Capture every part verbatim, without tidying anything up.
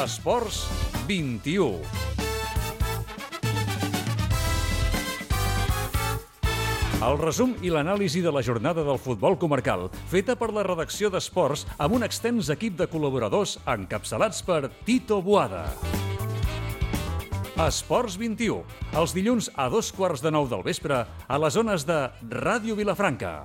Esports vint-i-u. El resum i l'anàlisi de la jornada del futbol comarcal, feta per la redacció d'Esports amb un extens equip de col·laboradors encapçalats per Tito Boada. Esports vint-i-u, els dilluns a dos quarts de nou del vespre a les zones de Ràdio Vilafranca.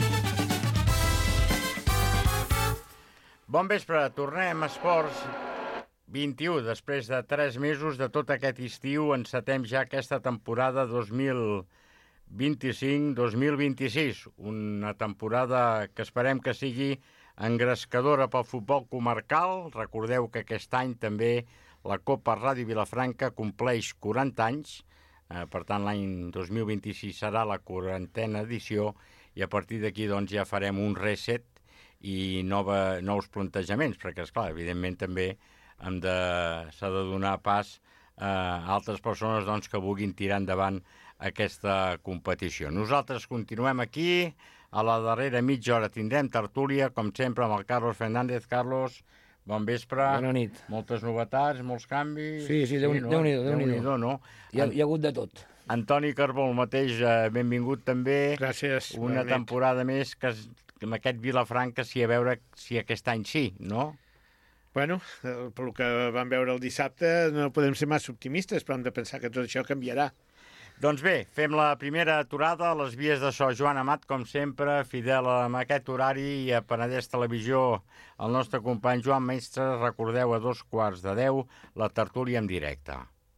Bon vespre, tornem a Esports vint-i-u. Després de tres mesos de tot aquest estiu, encetem ja aquesta temporada dos mil vint-i-cinc dos mil vint-i-sis. Una temporada que esperem que sigui engrescadora pel futbol comarcal. Recordeu que aquest any també la Copa Ràdio Vilafranca compleix quaranta anys. Eh, per tant, l'any dos mil vint-i-sis serà la quarantena edició i a partir d'aquí doncs, ja farem un reset i nova, nous plantejaments, perquè, esclar, evidentment també hem de, s'ha de donar pas a altres persones doncs, que vulguin tirar endavant aquesta competició. Nosaltres continuem aquí, a la darrera mitja hora tindrem tertúlia, com sempre, amb el Carlos Fernández. Carlos, bon vespre. Bona nit. Moltes novetats, molts canvis. Sí, sí, Déu-n'hi-do, no? Déu-n'hi-do. Déu-n'hi-do, no? Hi ha, hi ha hagut de tot. Antoni Carbó, el mateix, eh, benvingut també. Gràcies. Una temporada més que, amb aquest Vilafranca, si a veure si aquest any sí, no? Bueno, pel que vam veure el dissabte no podem ser massa optimistes, però hem de pensar que tot això canviarà. Doncs bé, fem la primera aturada a les vies de so. Joan Amat, com sempre, fidel amb aquest horari, i a Penedès Televisió, el nostre company Joan Mestre. Recordeu, a dos quarts de deu, la tertúlia en directe.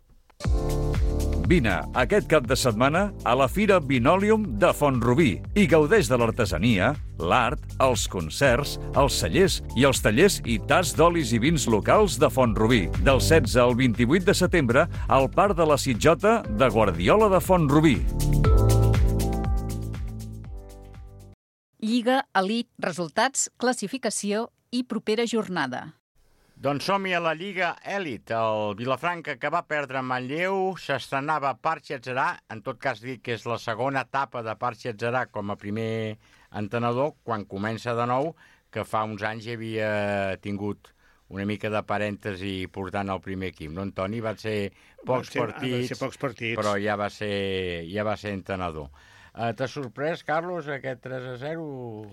Vine aquest cap de setmana a la Fira Vinòlium de Font-rubí i gaudeix de l'artesania, l'art, els concerts, els cellers i els tallers i tas d'olis i vins locals de Font-rubí. Del setze al vint-i-vuit de setembre al Parc de la Sitjota de Guardiola de Font-rubí. Lliga Elite, resultats, classificació i propera jornada. Doncs som-hi a la Lliga Elite. El Vilafranca, que va perdre en Manlleu, s'estrenava Parc Atzerà. En tot cas, dic que és la segona etapa de Parc Atzerà com a primer entenedor, quan comença de nou, que fa uns anys hi havia tingut una mica de parèntesi portant el primer equip. No, Antoni? Van ser pocs, ser, partits, ser pocs partits, però ja va ser, ja va ser entenedor. Uh, T'ha sorprès, Carlos, aquest tres a zero?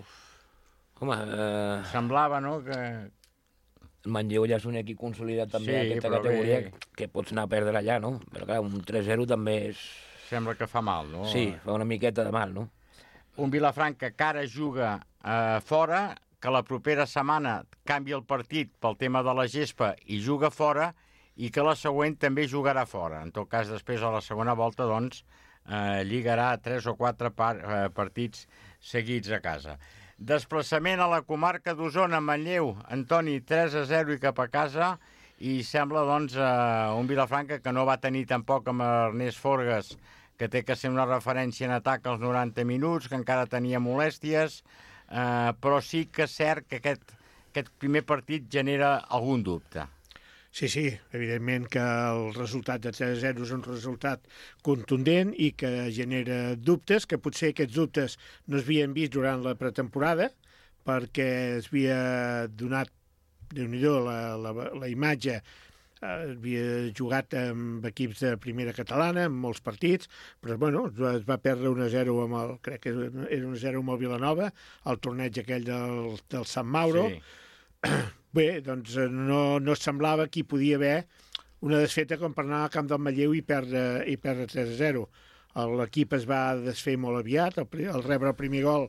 Home, eh... semblava, no?, que... el Manlleu ja és un equip consolidat també, sí, en aquesta categoria, bé, que pots anar a perdre allà, no? Però clar, un tres a zero també és... Sembla que fa mal, no? Sí, fa una miqueta de mal, no? Un Vilafranca que ara juga eh, fora, que la propera setmana canvia el partit pel tema de la gespa i juga fora, i que la següent també jugarà fora. En tot cas, després, a la segona volta, doncs, eh, lligarà tres o quatre par eh, partits seguits a casa. Desplaçament a la comarca d'Osona, Manlleu. Antoni, tres a zero i cap a casa, i sembla, doncs, eh, un Vilafranca que no va tenir tampoc amb Ernest Forgas, que té que ser una referència en atac als noranta minuts, que encara tenia molèsties, eh, però sí que és cert que aquest, aquest primer partit genera algun dubte. Sí, sí, evidentment que el resultat de tres a zero és un resultat contundent i que genera dubtes, que potser aquests dubtes no es havien vist durant la pretemporada, perquè es havia donat, déu-n'hi-do, la, la, la imatge, eh, havia jugat amb equips de primera catalana, en molts partits, però bueno, es va perdre un a zero amb el, crec que era un a zero amb el Vilanova, el torneig aquell del, del Sant Mauro. Sí. Bé, doncs no, no semblava que hi podia haver una desfeta com per anar al camp del Manlleu i perdre, i perdre tres a zero. L'equip es va desfer molt aviat, al, al rebre el primer gol,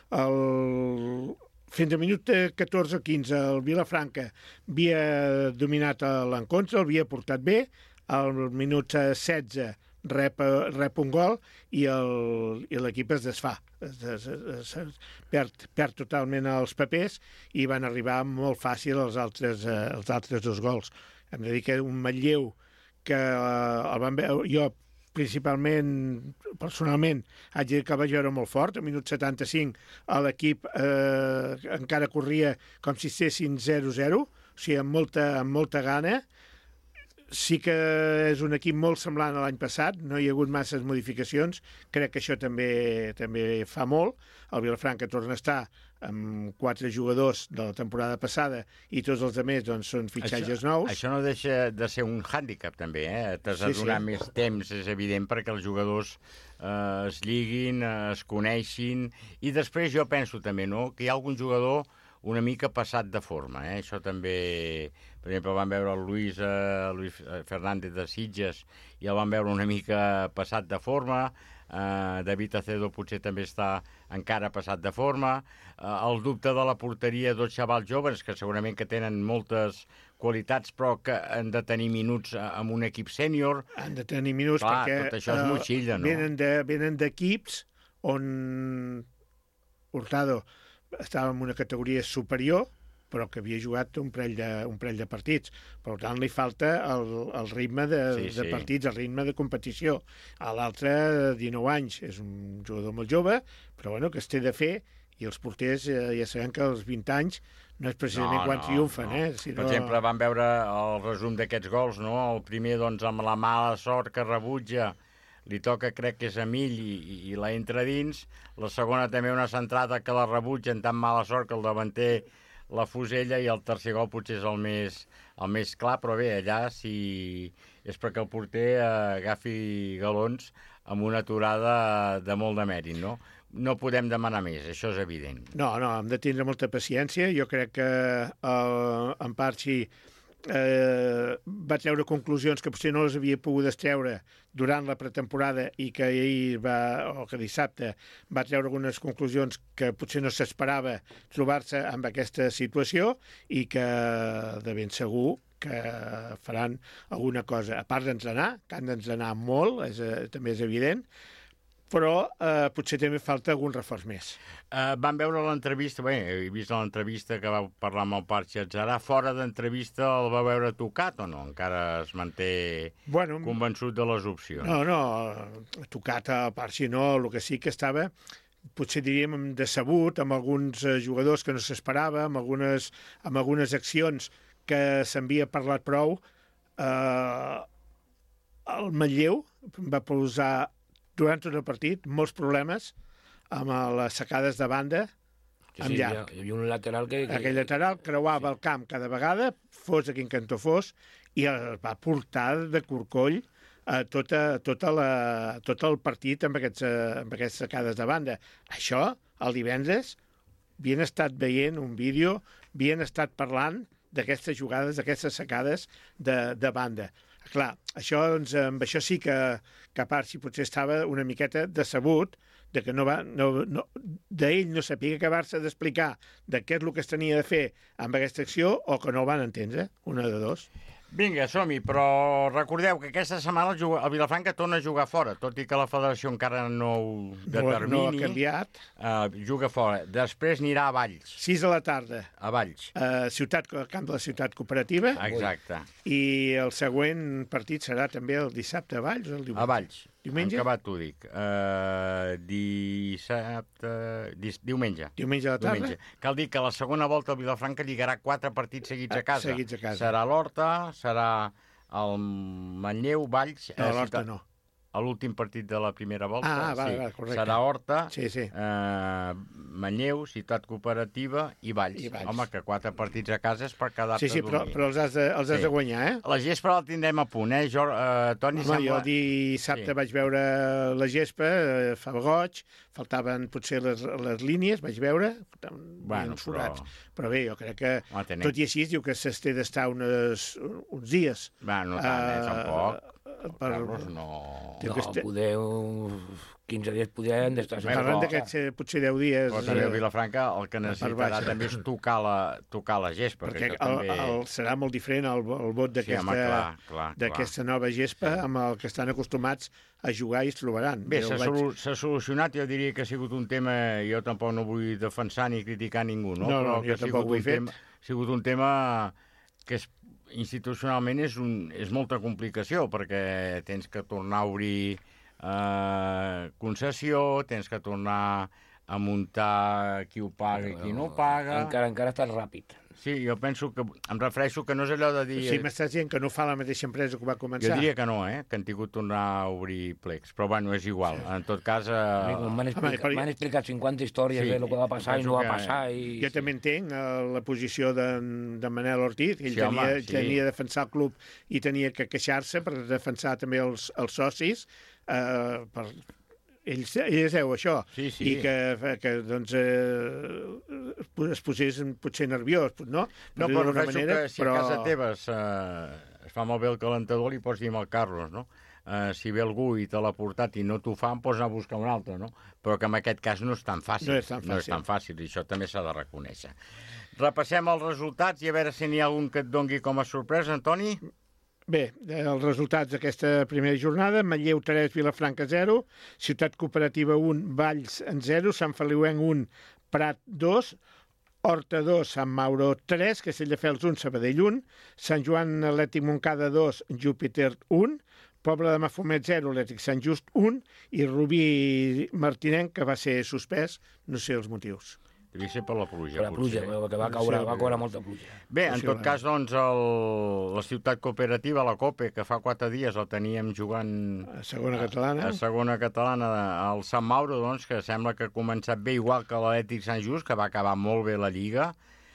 el... fins al minut catorze o quinze el Vilafranca havia dominat l'encontre, el havia portat bé, al minut setze rep, rep un gol i l'equip es desfà. Es, es, es, es perd, perd totalment els papers i van arribar molt fàcil els altres, eh, els altres dos gols. Hem de dir que un Manlleu que eh, el van veure, jo principalment, personalment, haig de dir que el vaig veure molt fort. Al minut setanta-cinc l'equip eh, encara corria com si estessin zero a zero, o sigui, amb molta, amb molta gana. Sí que és un equip molt semblant a l'any passat, no hi ha hagut masses modificacions, crec que això també també fa molt. El Vilafranca torna a estar amb quatre jugadors de la temporada passada i tots els altres doncs, són fitxatges això, nous. Això no deixa de ser un hàndicap, també, eh? T'has de Sí, donar sí. més temps, és evident, perquè els jugadors eh, es lliguin, eh, es coneixin, i després jo penso també, no?, que hi ha algun jugador una mica passat de forma, eh? Això també... Per exemple, vam veure el Luis, eh, Luis Fernández de Sitges i el vam veure una mica passat de forma. Uh, David Acedo potser també està encara passat de forma. Uh, el dubte de la porteria dos xavals joves, que segurament que tenen moltes qualitats, però que han de tenir minuts amb un equip sènior. Han de tenir minuts Clar, perquè tot això és eh, motxilla, no? Venen de, venen d'equips on Hurtado estava en una categoria superior, però que havia jugat un parell de, un parell de partits. Per tant, li falta el, el ritme de, Sí, de sí. partits, el ritme de competició. A l'altre, dinou anys, és un jugador molt jove, però bueno, que es té de fer, i els porters eh, ja sabem que als vint anys no és precisament quan triomfen, eh? Si Per exemple, vam veure el resum d'aquests gols, no? El primer, doncs, amb la mala sort que rebutja, li toca, crec que és a Mill, i, i, i la entra dins. La segona també una centrada que la rebutja amb tan mala sort que el davanter la fusella, i el tercer gol potser és el més, el més clar, però bé, allà si és perquè el porter eh, agafi galons amb una aturada de molt de mèrit, no? No podem demanar més, això és evident. No, no, hem de tindre molta paciència. Jo crec que eh, en Parchi eh, va treure conclusions que potser no les havia pogut treure durant la pretemporada i que ahir va, o que dissabte va treure algunes conclusions que potser no s'esperava trobar-se amb aquesta situació, i que de ben segur que faran alguna cosa, a part d'entrenar, que han d'entrenar molt, és, eh, també és evident, però eh, potser també falta algun reforç més. Uh, vam veure l'entrevista, bé, he vist l'entrevista que va parlar amb el Parchi Atzarà. Fora d'entrevista el va veure tocat o no? Encara es manté bueno, convençut de les opcions? No, no, tocat a Parchi no, el que sí que estava, potser diríem decebut amb alguns jugadors que no s'esperava, amb algunes, amb algunes accions que s'havia parlat prou. Eh, el Manlleu va posar durant tot el partit molts problemes amb les sacades de banda Sí, amb sí, llarg. hi havia un lateral que... que... Aquell lateral creuava sí. el camp cada vegada, fos a quin cantó fos, i el va portar de corcoll a tota, tota la, tot el partit amb, aquests, amb aquestes sacades de banda. Això, el divendres, havien estat veient un vídeo, havien estat parlant d'aquestes jugades, d'aquestes sacades de, de banda. Clar, això, doncs, amb això sí que, que a part, si potser estava una miqueta decebut de que no va, no, no, d'ell no sabia acabar-se d'explicar de què és el que es tenia de fer amb aquesta acció, o que no ho van entendre, una de dos. Vinga, som-hi, però recordeu que aquesta setmana el, el Vilafranca torna a jugar fora, tot i que la federació encara no ho determini. No, no ha canviat. Uh, juga fora. Després anirà a Valls. sis de la tarda. A Valls. Uh, ciutat, camp de la Ciutat Cooperativa. Exacte. I el següent partit serà també el dissabte a Valls o el diumenge? A Valls. Diumenge? En acabat t'ho dic. Uh, dissabte... Dis, diumenge. Diumenge a la tarda? Diumenge. Cal dir que la segona volta el Vilafranca lligarà quatre partits seguits a casa. Seguits a casa. Serà l'Horta, serà el Manlleu, Valls... No, l'Horta no. A l'últim partit de la primera volta. Ah, va, sí. va, correcte. Serà Horta, sí, sí. Eh, Manlleu, Ciutat Cooperativa i Valls. I Valls. Home, que quatre partits a casa és per quedar-te Sí, sí, però, dormir. però els has de, els has Sí. de guanyar, eh? La gespa la tindrem a punt, eh, Jor, eh Toni? Home, sembla... jo dissabte Sí. sí. vaig veure la gespa, eh, fa goig, faltaven potser les, les línies, vaig veure, Bueno, uns forats. però- Però bé, jo crec que, Home, tenim- tot i així, diu que s'està d'estar unes, uns dies. Va, no tant, eh, tampoc. per, Carlos, no... Diu No, que este- poder... quinze dies poder han d'estar... Bé, Parlant però- d'aquests eh, potser deu dies... Però també el eh, Vilafranca el que necessitarà baixa. també és tocar la, tocar la gespa. perquè que el, també... el, serà molt diferent el, el vot Sí, home, clar, d'aquesta clar, d'aquesta nova gespa Sí. amb el que estan acostumats a jugar i es trobaran. Bé, Jo s'ha vaig- solu s'ha solucionat, jo diria que ha sigut un tema, jo tampoc no vull defensar ni criticar ningú, no? No, no, Però que jo ha sigut tampoc ho he un fet. tema, ha sigut un tema que és, institucionalment és, un, és molta complicació, perquè tens que tornar a obrir eh, concessió, tens que tornar a muntar qui ho paga i qui no ho paga... Encara, encara està ràpid. Sí, jo penso que... Em refereixo que no és allò de dir... Sí, m'estàs dient que no fa la mateixa empresa que va començar. Jo diria que no, eh? Que han tingut tornar a obrir plecs. Però, bueno, és igual. Sí. En tot cas... Eh... M'han explicat, Home, m'han explicat cinquanta històries Sí, de lo que va passar i no va que- passar. I... Jo també entenc eh, la posició de, de Manel Ortiz. Ell Sí, home, tenia, sí. tenia de defensar el club i tenia que queixar-se per defensar també els, els socis. Eh, per... Ell, ell es deu això. Sí, sí. I que, que doncs, eh, es posés potser nerviós, no? No, Per però dir-ho d'una penso manera, que si però... a casa teva eh, es fa molt bé el calentador, li pots dir amb el Carlos, no? Eh, si ve algú i te l'ha portat i no t'ho fa, em pots anar a buscar un altre, no? Però que en aquest cas no és tan fàcil. No és tan No és fàcil. tan fàcil, i això també s'ha de reconèixer. Repassem els resultats i a veure si n'hi ha algun que et dongui com a sorpresa, Antoni. Bé, els resultats d'aquesta primera jornada: Manlleu tres, Vilafranca zero, Ciutat Cooperativa un, Valls en zero, Sant Feliuenc un, Prat dos, Horta dos, Sant Mauro tres, Castelldefels un, Sabadell un, Sant Joan Atlètic Montcada dos, Júpiter un, Pobla de Mafumet zero, Atlètic Sant Just un, i Rubí Martinenc, que va ser suspès, no sé els motius. Devia ser per la pluja, Per la pluja, potser. que va caure, va caure molta pluja. Bé, en tot Possiblement. cas, doncs, el, la ciutat cooperativa, la COPE, que fa quatre dies el teníem jugant A segona catalana. a segona catalana al Sant Mauro, doncs, que sembla que ha començat bé, igual que l'Atlètic Sant Just, que va acabar molt bé la Lliga.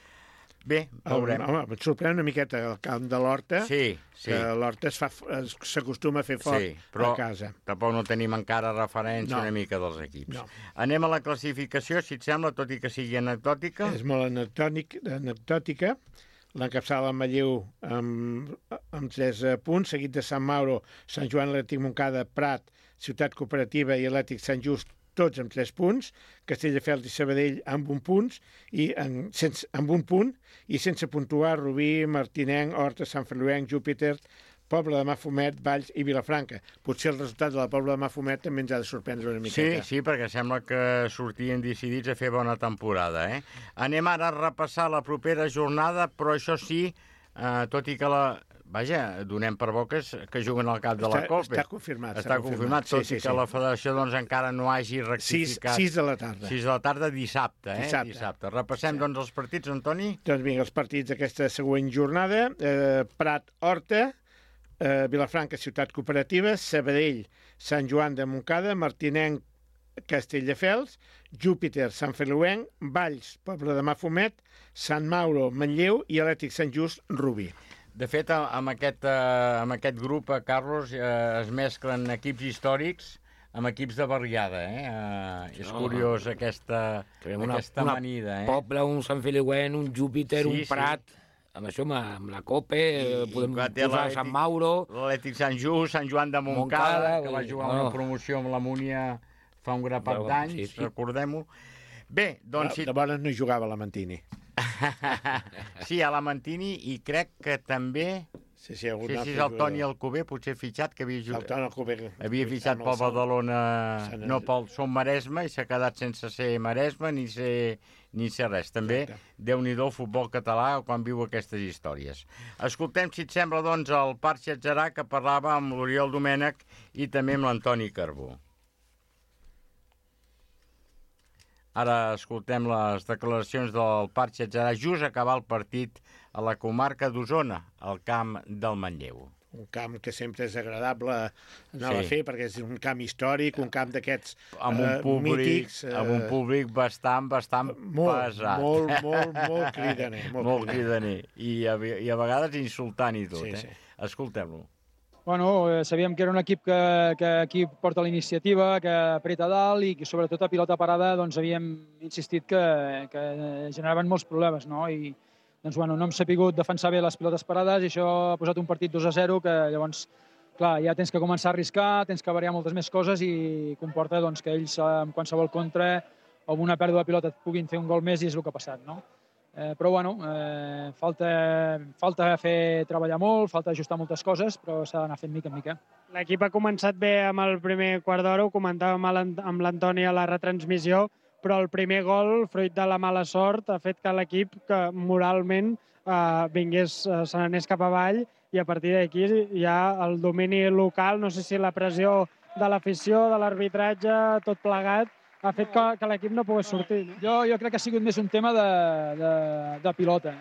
Bé, veurem. Home, em sorprèn una miqueta el camp de l'Horta, Sí, sí, que l'Horta es fa- es- s'acostuma a fer fort sí, però a casa. tampoc no tenim encara referència No. una mica dels equips. No. Anem a la classificació, si et sembla, tot i que sigui anecdòtica. És molt anecdòtic, anecdòtica. L'encapçala el Manlleu amb, amb tres punts, seguit de Sant Mauro, Sant Joan, Atlètic Montcada, Prat, Ciutat Cooperativa i Atlètic Sant Just, tots amb tres punts, Castelldefels i Sabadell amb un punt, i en, sense, amb un punt, i sense puntuar Rubí, Martinenc, Horta, Sant Feliuenc, Júpiter, Pobla de Mafumet, Valls i Vilafranca. Potser el resultat de la Pobla de Mafumet també ens ha de sorprendre una Sí, miqueta. sí, perquè sembla que sortien decidits a fer bona temporada, eh? Anem ara a repassar la propera jornada, però això sí, eh, tot i que la... Vaja, donem per bo que, es- que juguen al cap de la Està- COPE. està confirmat, Està està confirmat, confirmat. tot Sí, i sí, que sí. la federació doncs, encara no hagi sis, rectificat. sis de la tarda. sis de la tarda, dissabte, eh? Dissabte. dissabte. Repassem, doncs, els partits, Antoni? Doncs vinga, els partits d'aquesta següent jornada. Eh, Prat, Horta, eh, Vilafranca, Ciutat Cooperativa, Sabadell, Sant Joan de Montcada, Martinenc, Castelldefels, Júpiter, Sant Feliuenc, Valls, Pobla de Mafumet, Sant Mauro, Manlleu i Atlètic Sant Just, Rubí. De fet, amb aquest, eh, amb aquest grup, eh, Carlos, eh, es mesclen equips històrics amb equips de barriada, eh? Eh, és No. curiós aquesta, Tenim una, aquesta una amanida, eh? Poble, un Sant Feliuent, un Júpiter, Sí, un sí. Prat. Amb això, amb, amb la COPE, eh, I- podem i que té posar l'Atlètic- Sant Mauro. L'Atlètic Sant Just, Sant Joan de Montcada, Montcada, que va vull- jugar no. una promoció amb la Múnia fa un grapat Bueno, d'anys, sí, sí. recordem-ho. Bé, doncs... De Si... bones no jugava la Mantini. sí, a la Mantini, i crec que també... Sí, sí, algun Sí, sí, altre és el Toni jugador. Alcover, potser fitxat, que havia El jugat... Toni Alcover. Havia fitxat Amb pel el Sant- Badalona, Sant- no pel Som Maresme, i s'ha quedat sense ser Maresme ni ser, ni ser res. També, Exacte. Déu-n'hi-do el futbol català quan viu aquestes històries. Escoltem, si et sembla, doncs, el Parc Xatxarà, que parlava amb l'Oriol Domènech i també amb l'Antoni Carbó. Ara escoltem les declaracions del Parc Xatxarà just a acabar el partit a la comarca d'Osona, al camp del Manlleu. Un camp que sempre és agradable anar Sí. a fer, perquè és un camp històric, un camp d'aquests Amb un eh, públic, mítics. eh, amb un públic bastant, bastant molt, pesat. molt, molt, molt cridaner. Molt, Molt cridaner. I a, I a vegades insultant i tot, Sí, eh? sí. Escoltem-lo. Bueno, eh, sabíem que era un equip que, que aquí porta la iniciativa, que apreta dalt i que sobretot a pilota parada doncs, havíem insistit que, que generaven molts problemes, no? I doncs, bueno, no hem sapigut defensar bé les pilotes parades i això ha posat un partit dos a zero que llavors, clar, ja tens que començar a arriscar, tens que variar moltes més coses i comporta doncs, que ells amb qualsevol contra o amb una pèrdua de pilota et puguin fer un gol més i és el que ha passat, no? Eh, però bueno, eh, falta, falta fer treballar molt, falta ajustar moltes coses, però s'ha d'anar fent mica en mica. L'equip ha començat bé amb el primer quart d'hora, ho comentàvem amb l'Antoni a la retransmissió, però el primer gol, fruit de la mala sort, ha fet que l'equip que moralment eh, vingués, eh, se n'anés cap avall i a partir d'aquí ja el domini local, no sé si la pressió de l'afició, de l'arbitratge, tot plegat, ha fet que, que l'equip no pogués sortir. No? Jo, jo crec que ha sigut més un tema de, de, de pilota.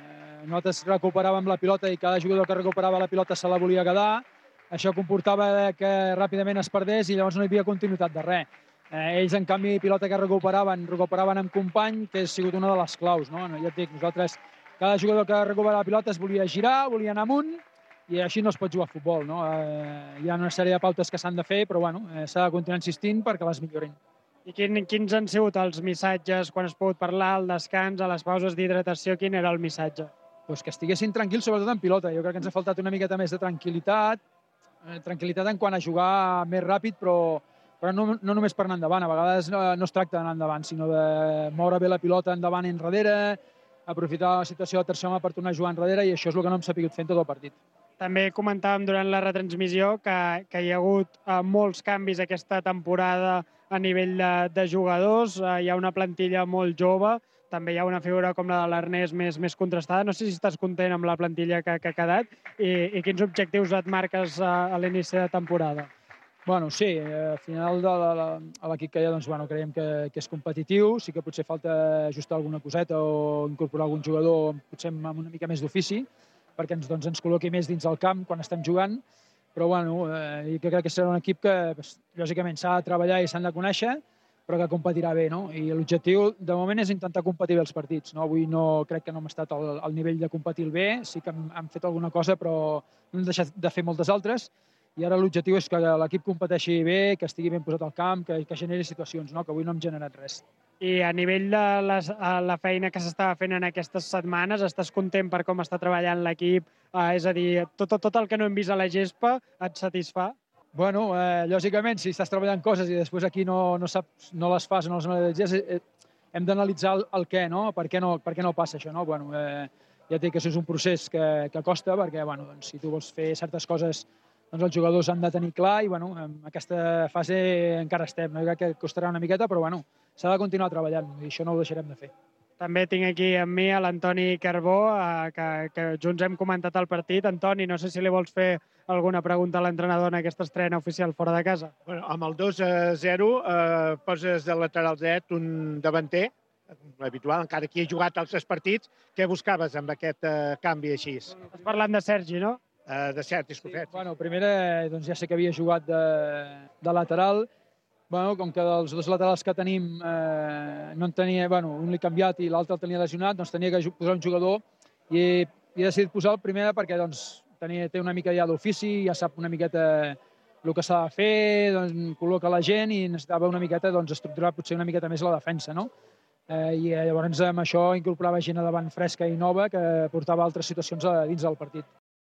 nosaltres recuperàvem la pilota i cada jugador que recuperava la pilota se la volia quedar. Això comportava que ràpidament es perdés i llavors no hi havia continuïtat de res. Eh, ells, en canvi, pilota que recuperaven, recuperaven amb company, que ha sigut una de les claus. No? Ja et dic, nosaltres, cada jugador que recuperava la pilota es volia girar, volia anar amunt, i així no es pot jugar a futbol. No? Eh, hi ha una sèrie de pautes que s'han de fer, però bueno, eh, s'ha de continuar insistint perquè les millorin. I quin, quins han sigut els missatges quan has pogut parlar, al descans, a les pauses d'hidratació? Quin era el missatge? Pues que estiguessin tranquils, sobretot en pilota. Jo crec que ens ha faltat una miqueta més de tranquil·litat, eh, tranquil·litat en quant a jugar més ràpid, però, però no, no només per anar endavant. A vegades no, no es tracta d'anar endavant, sinó de moure bé la pilota endavant i enrere, aprofitar la situació de tercer home per tornar a jugar enrere, i això és el que no hem sabut fer en tot el partit. També comentàvem durant la retransmissió que, que hi ha hagut eh, molts canvis aquesta temporada a nivell de, de jugadors. Eh, hi ha una plantilla molt jove, també hi ha una figura com la de l'Ernest més, més contrastada. No sé si estàs content amb la plantilla que, que ha quedat i, i quins objectius et marques a, a l'inici de temporada. Bueno, sí, al final de l'equip que hi ha, doncs, bueno, creiem que, que és competitiu, sí que potser falta ajustar alguna coseta o incorporar algun jugador potser amb una mica més d'ofici, perquè ens, doncs, ens col·loqui més dins el camp quan estem jugant, però bueno, eh, que crec que serà un equip que, pues, lògicament, s'ha de treballar i s'han de conèixer, però que competirà bé, no? I l'objectiu, de moment, és intentar competir bé els partits, no? Avui no, crec que no hem estat al, al nivell de competir bé, sí que hem, hem fet alguna cosa, però no hem deixat de fer moltes altres, i ara l'objectiu és que l'equip competeixi bé, que estigui ben posat al camp, que, que generi situacions, no? Que avui no hem generat res. I a nivell de les, la feina que s'estava fent en aquestes setmanes, estàs content per com està treballant l'equip? Eh, és a dir, tot, tot el que no hem vist a la gespa et satisfà? Bueno, eh, lògicament, si estàs treballant coses i després aquí no, no, saps, no les fas o no les analitzes, eh, hem d'analitzar el, el què, no? Per què no, per què no passa això, no? Bueno, eh, ja et dic que això és un procés que, que costa, perquè bueno, doncs, si tu vols fer certes coses, doncs els jugadors han de tenir clar, i bueno, en aquesta fase encara estem. No? Jo crec que costarà una miqueta, però bueno, s'ha de continuar treballant, i això no ho deixarem de fer. També tinc aquí amb mi l'Antoni Carbó, eh, que, que junts hem comentat el partit. Antoni, no sé si li vols fer alguna pregunta a l'entrenador en aquesta estrena oficial fora de casa. Bueno, amb el dos a zero eh, poses de lateral dret un davanter, habitual, encara que he jugat als tres partits. Què buscaves amb aquest eh, canvi així? Estàs parlant de Sergi, no? Uh, de cert, disculpet. Sí, bueno, primera, doncs ja sé que havia jugat de, de lateral. Bueno, com que dels dos laterals que tenim eh, no en tenia, bueno, un l'he canviat i l'altre el tenia lesionat, doncs tenia que posar un jugador, i he, he decidit posar el primer perquè doncs, tenia, té una mica ja d'ofici, ja sap una miqueta el que s'ha de fer, doncs, col·loca la gent, i necessitava una miqueta doncs, estructurar potser una miqueta més la defensa, no? Eh, I llavors amb això incorporava gent a davant fresca i nova que portava altres situacions a, dins del partit.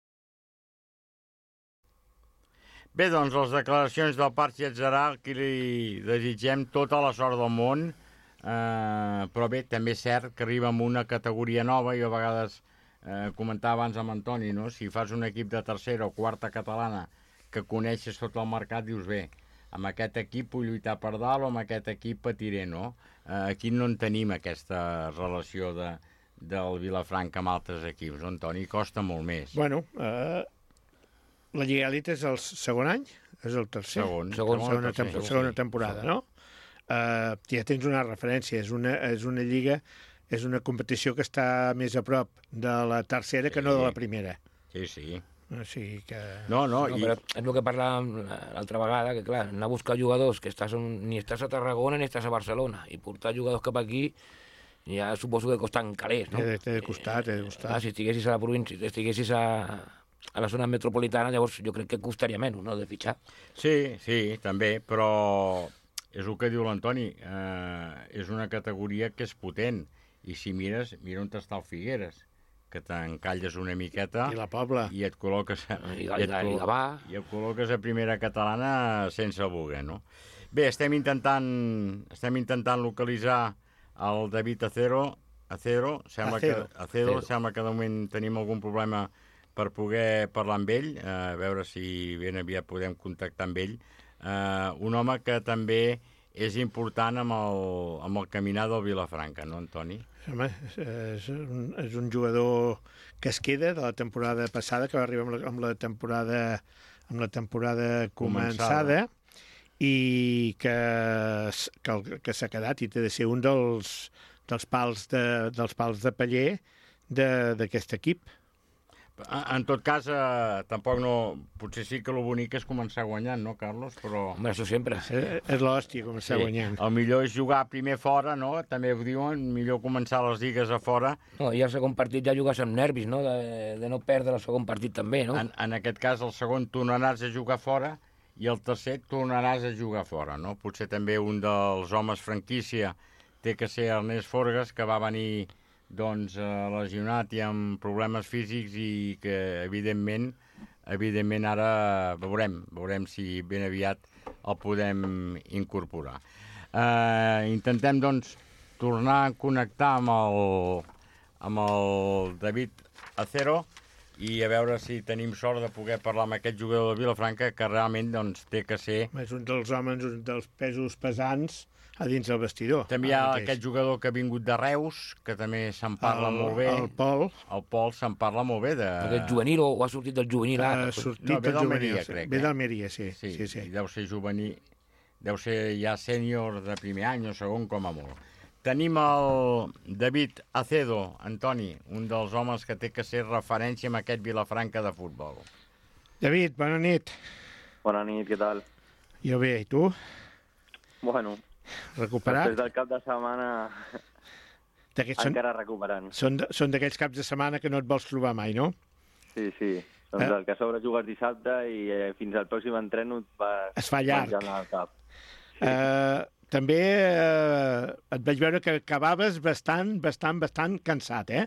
Bé, doncs, les declaracions del Parc Lletzerà, que li desitgem tota la sort del món, eh, però bé, també és cert que arriba amb una categoria nova. Jo a vegades eh, comentava abans amb Antoni, no? Si fas un equip de tercera o quarta catalana que coneixes tot el mercat, dius bé, amb aquest equip vull lluitar per dalt o amb aquest equip patiré, no? Eh, aquí no en tenim aquesta relació de, del Vilafranca amb altres equips, no, Antoni? Costa molt més. Bueno, eh... la Lliga Elite és el segon any? És el tercer? Segon. segon segona, tercer, temp segona temporada, segon. No? Uh, ja tens una referència. És una, és una lliga, és una competició que està més a prop de la tercera sí. que no de la primera. Sí, sí. O sigui que... No, no, no i... però és el que parlàvem l'altra vegada, que clar, anar a buscar jugadors que estàs on, ni estàs a Tarragona ni estàs a Barcelona, i portar jugadors cap aquí ja suposo que costen calés, no? Té de costar, té de costar. Eh, si estiguessis a la província, si estiguessis a... a la zona metropolitana, llavors jo crec que costaria menys, no?, de fitxar. Sí, sí, també, però és el que diu l'Antoni, eh, és una categoria que és potent, i si mires, mira on està el Figueres, que t'encalles una miqueta... I la Pobla. I et col·loques... I, i, i, i Gavà. I et col·loques a primera catalana sense voler, no? Bé, estem intentant, estem intentant localitzar el David Acero, Acero, sembla Acero. que, Acero, sembla que de moment tenim algun problema per poder parlar amb ell, eh, a veure si ben aviat podem contactar amb ell. Eh, un home que també és important amb el, amb el caminar del Vilafranca, no, Antoni? Home, és un, és un jugador que es queda de la temporada passada, que va arribar amb la, amb la temporada amb la temporada començada, començada. I que, que, que s'ha quedat i té de ser un dels, dels, pals de, dels pals de paller d'aquest equip. En tot cas, eh, tampoc no... Potser sí que el bonic és començar guanyant, no, Carlos? Però... Home, això sempre. Eh, és l'hòstia, començar Sí, guanyant. el millor és jugar primer fora, no? També ho diuen, millor començar les lligues a fora. No, i el segon partit ja jugues amb nervis, no? De, de no perdre el segon partit també, no? En, en aquest cas, el segon tornaràs a jugar fora i el tercer tornaràs a jugar fora, no? Potser també un dels homes franquícia té que ser Ernest Forgas, que va venir doncs, eh, lesionat i amb problemes físics i que, evidentment, evidentment ara veurem, veurem si ben aviat el podem incorporar. Eh, intentem, doncs, tornar a connectar amb el, amb el David Acero i a veure si tenim sort de poder parlar amb aquest jugador de Vilafranca, que realment doncs, té que ser... És un dels homes, un dels pesos pesants a dins del vestidor. També hi ha aquest jugador que ha vingut de Reus, que també se'n parla el, molt bé. El Pol. El Pol se'n parla molt bé de... Aquest juvenil o, o ha sortit del juvenil? Ha Ah, sortit no, ve del d'Almeria, juvenil. crec. Ve Eh? d'Almeria, sí. Sí, sí, sí. i deu ser juvenil, deu ser ja sènior de primer any o segon com a molt. Tenim el David Acedo, Antoni, un dels homes que té que ser referència amb aquest Vilafranca de futbol. David, bona nit. Bona nit, què tal? Jo bé, i tu? Bueno, Recuperat? després del cap de setmana Són, encara recuperant. són, de- són d'aquells caps de setmana que no et vols trobar mai, no? Sí, sí. Doncs Eh? el que a sobre jugues dissabte i eh, fins al pròxim entreno et vas Es fa llarg. menjant al cap. Eh, també eh, et vaig veure que acabaves bastant, bastant, bastant cansat, eh?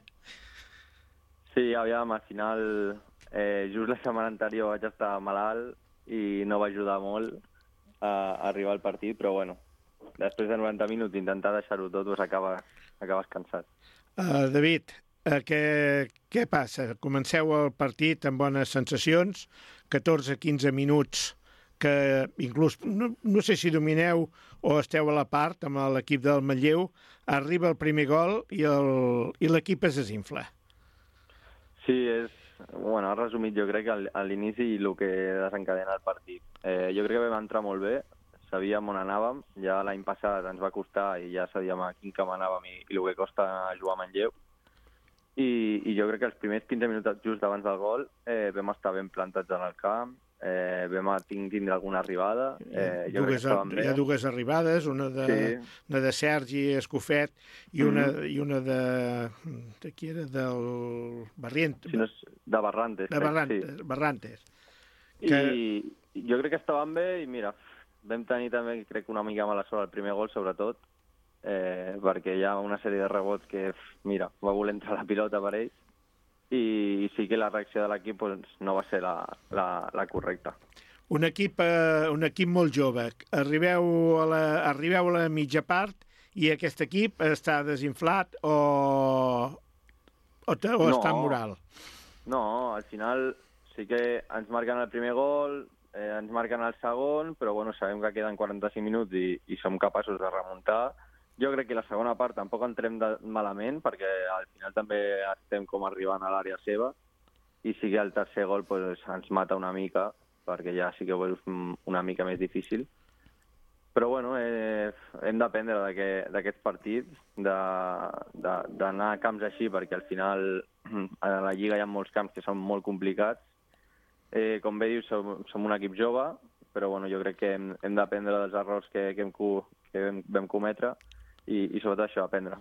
Sí, aviam, al final, eh, just la setmana anterior vaig estar malalt i no va ajudar molt a, a arribar al partit, però bueno, després de noranta minuts intentar deixar-ho tot, doncs acabes, acabes cansat. Uh, David, uh, què, què passa? Comenceu el partit amb bones sensacions, catorze quinze minuts que inclús, no, no sé si domineu o esteu a la part amb l'equip del Manlleu, arriba el primer gol i el- i l'equip es desinfla. Sí, és... Bueno, has resumit jo crec al- a l'inici el que desencadena el partit. Eh, jo crec que vam entrar molt bé, sabíem on anàvem, ja l'any passat ens va costar i ja sabíem a quin camp anàvem i, i el que costa jugar a Manlleu. I, I jo crec que els primers quinze minuts just abans del gol eh, vam estar ben plantats en el camp, eh, vam tindre alguna arribada. Eh, jo dues, crec que estàvem bé. hi ha dues arribades, una de, Sí. una de Sergi Escofet i una, Mhm. i una de... de qui era? Del Barrient, Si no és de Barrantes. de crec, Barrantes. sí. Barrantes. I que- jo crec que estàvem bé i mira, vam tenir també, crec, una mica mala sort al primer gol, sobretot, eh, perquè hi ha una sèrie de rebots que, mira, va voler entrar la pilota per ells i, i sí que la reacció de l'equip doncs, no va ser la, la, la correcta. Un equip, eh, un equip molt jove. Arribeu a, la, arribeu a la mitja part i aquest equip està desinflat o, o, o No. està en moral? No, al final sí que ens marquen el primer gol, eh, ens marquen el segon, però bueno, sabem que queden quaranta-cinc minuts i, i som capaços de remuntar. Jo crec que la segona part tampoc entrem de, malament, perquè al final també estem com arribant a l'àrea seva, i sí que el tercer gol pues, ens mata una mica, perquè ja sí que ho veus una mica més difícil. Però bueno, eh, hem d'aprendre d'aquests partits, d'anar a camps així, perquè al final a la Lliga hi ha molts camps que són molt complicats. Eh, com bé dius, som, som un equip jove, però bueno, jo crec que hem, hem d'aprendre dels errors que, que, hem, que vam, vam cometre i, i sobretot això, aprendre.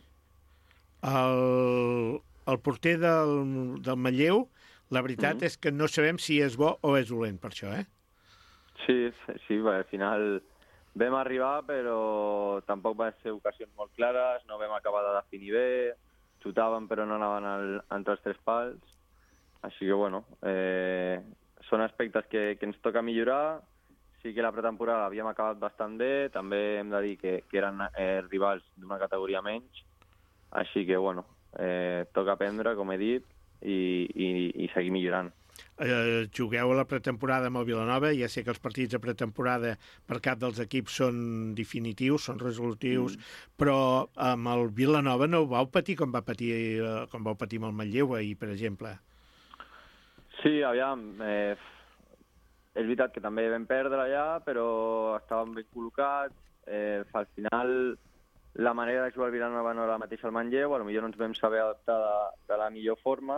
El, el porter del, del Manlleu, la veritat Mhm. és que no sabem si és bo o és dolent per això, eh? Sí, sí, bé, al final vam arribar, però tampoc van ser ocasions molt clares, no vam acabar de definir bé, xutàvem però no anaven al, entre els tres pals, així que bueno, eh, són aspectes que, que ens toca millorar. Sí que la pretemporada havíem acabat bastant bé, també hem de dir que, que eren eh, rivals d'una categoria menys, així que bueno, eh, toca aprendre, com he dit, i, i, i seguir millorant. Eh, jugueu a la pretemporada amb el Vilanova, ja sé que els partits de pretemporada per cap dels equips són definitius, són resolutius, mm. però amb el Vilanova no ho vau patir com va patir eh, com vau patir amb el Manlleu ahir, per exemple. Sí, aviam, eh, és veritat que també vam perdre allà, però estàvem ben col·locats. Eh, al final la manera de jugar al Vilanova no era la mateixa al Manlleu, potser no ens vam saber adaptar de, de la millor forma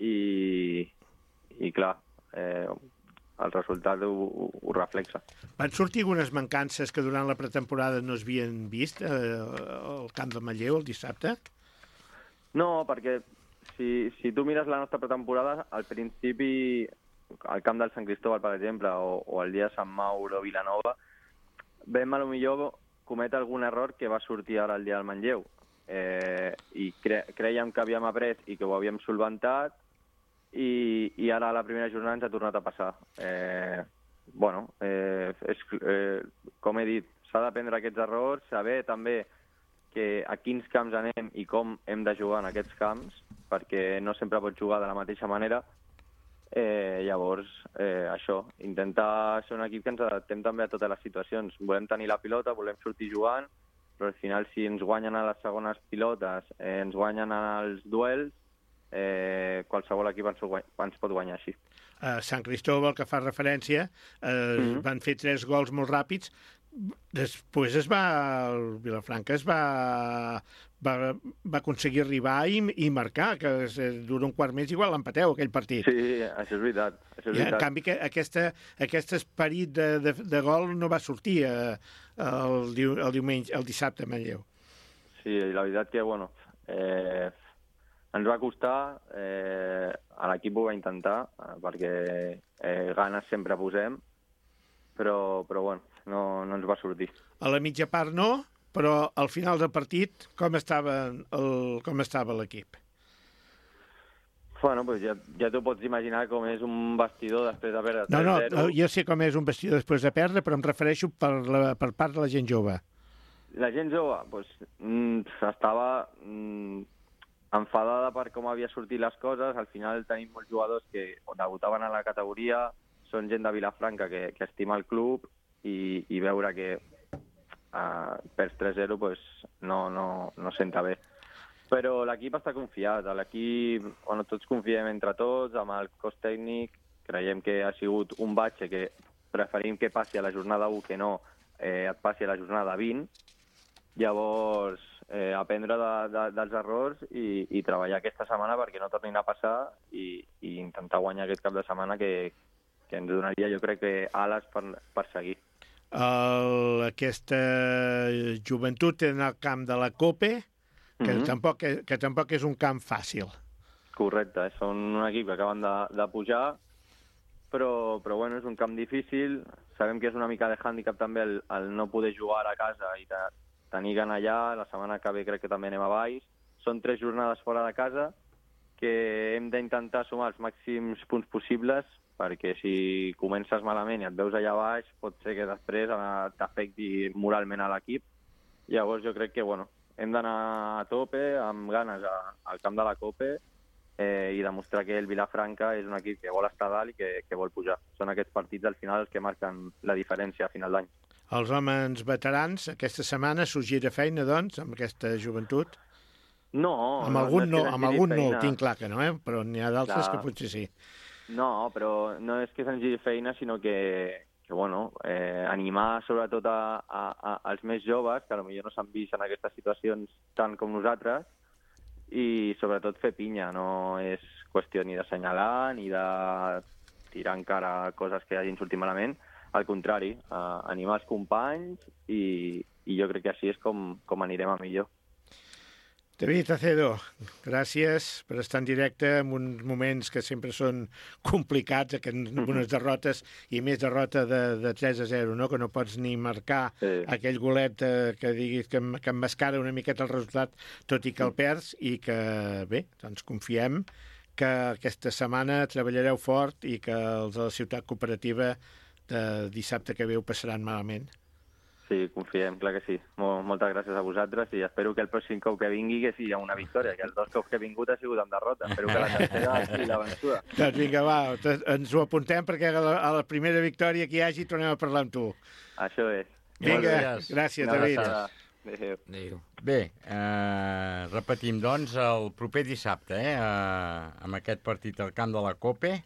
i, i clar, eh, el resultat ho, ho, ho reflexa. Van sortir algunes mancances que durant la pretemporada no es havien vist eh, al camp del Manlleu el dissabte? No, perquè si, si tu mires la nostra pretemporada, al principi, al camp del Sant Cristóbal, per exemple, o, o el dia de Sant Mauro o Vilanova, vam a lo millor cometre algun error que va sortir ara el dia del Manlleu. Eh, I cre creiem que havíem après i que ho havíem solventat i, i ara a la primera jornada ens ha tornat a passar. Eh, bueno, eh, és, eh, com he dit, s'ha d'aprendre aquests errors, saber també que a quins camps anem i com hem de jugar en aquests camps, perquè no sempre pots jugar de la mateixa manera. Eh, llavors, eh, això, intentar ser un equip que ens adaptem també a totes les situacions. Volem tenir la pilota, volem sortir jugant, però al final si ens guanyen a les segones pilotes, eh, ens guanyen als duels, eh, qualsevol equip ens, ens pot guanyar així. A Sant Cristóbal, que fa referència, eh, mm-hmm. van fer tres gols molt ràpids. Després es va, el Vilafranca es va, va, va aconseguir arribar i, i marcar, que es, dura un quart mes igual l'empateu, aquell partit. Sí, això és veritat. Això és veritat. I, en canvi, que aquesta, aquest esperit de, de, de gol no va sortir eh, el, el diumenge, el dissabte a Manlleu. Sí, la veritat que, bueno, eh, ens va costar, eh, l'equip ho va intentar, eh, perquè eh, ganes sempre posem, però, però bueno, no, no ens va sortir. A la mitja part no, però al final del partit com estava el, com estava l'equip? Bueno, pues ja, ja t'ho pots imaginar com és un vestidor després de perdre no, tres zero. No, jo sé com és un vestidor després de perdre, però em refereixo per, la, per part de la gent jove. La gent jove, pues, mm, estava mm, enfadada per com havia sortit les coses. Al final tenim molts jugadors que debutaven a la categoria, són gent de Vilafranca que, que estima el club, i, i veure que uh, perds tres zero pues, no, no, no senta bé. Però l'equip està confiat, l'equip, bueno, tots confiem entre tots, amb el cos tècnic, creiem que ha sigut un batxe que preferim que passi a la jornada u que no eh, et passi a la jornada vint, llavors eh, aprendre de, de, dels errors i, i treballar aquesta setmana perquè no tornin a passar i, i intentar guanyar aquest cap de setmana que, que ens donaria, jo crec, que ales per, per seguir. El, aquesta joventut en el camp de la Cope, que, mm-hmm. tampoc, que tampoc és un camp fàcil. Correcte, són un equip que acaben de, de pujar, però, però bueno, és un camp difícil. Sabem que és una mica de hàndicap també el, el no poder jugar a casa i de, tenir gana allà. La setmana que ve crec que també anem a Valls. Són tres jornades fora de casa que hem d'intentar sumar els màxims punts possibles, perquè si comences malament i et veus allà baix, pot ser que després t'afecti moralment a l'equip. Llavors jo crec que bueno, hem d'anar a tope, amb ganes a, al camp de la Cope eh, i demostrar que el Vilafranca és un equip que vol estar dalt i que, que vol pujar. Són aquests partits al final els que marquen la diferència a final d'any. Els homes veterans, aquesta setmana sorgirà feina, doncs, amb aquesta joventut? No. Amb no, algun no, no amb algun no, tinc clar que no, eh? Però n'hi ha d'altres que potser sí. No, però no és que se'ns hagi feina, sinó que, que bueno, eh, animar sobretot a, a, a, als més joves, que potser no s'han vist en aquestes situacions tant com nosaltres, i sobretot fer pinya. No és qüestió ni d'assenyalar ni de tirar encara coses que hagin sortit malament. Al contrari, eh, animar els companys i, i jo crec que així és com, com anirem a millor. David Acedo, gràcies per estar en directe en uns moments que sempre són complicats, amb unes derrotes i més derrota de, de tres a zero, no? Que no pots ni marcar sí. aquell golet eh, que diguis que, que emmascara una miqueta el resultat, tot i que el perds, i que, bé, doncs confiem que aquesta setmana treballareu fort i que els de la ciutat cooperativa de dissabte que ve ho passaran malament. Sí, confiem, clar que sí. Mol, moltes gràcies a vosaltres i espero que el pròxim cop que vingui que sigui una victòria, que els dos cops que he vingut ha sigut amb derrota. Espero que la tercera sigui la vençuda. Doncs vinga, va, ens ho apuntem perquè a la, a la primera victòria que hi hagi tornem a parlar amb tu. Això és. Vinga, gràcies, David. Adéu. Adéu. Bé, eh, repetim, doncs, el proper dissabte, eh, eh, amb aquest partit al camp de la Cope,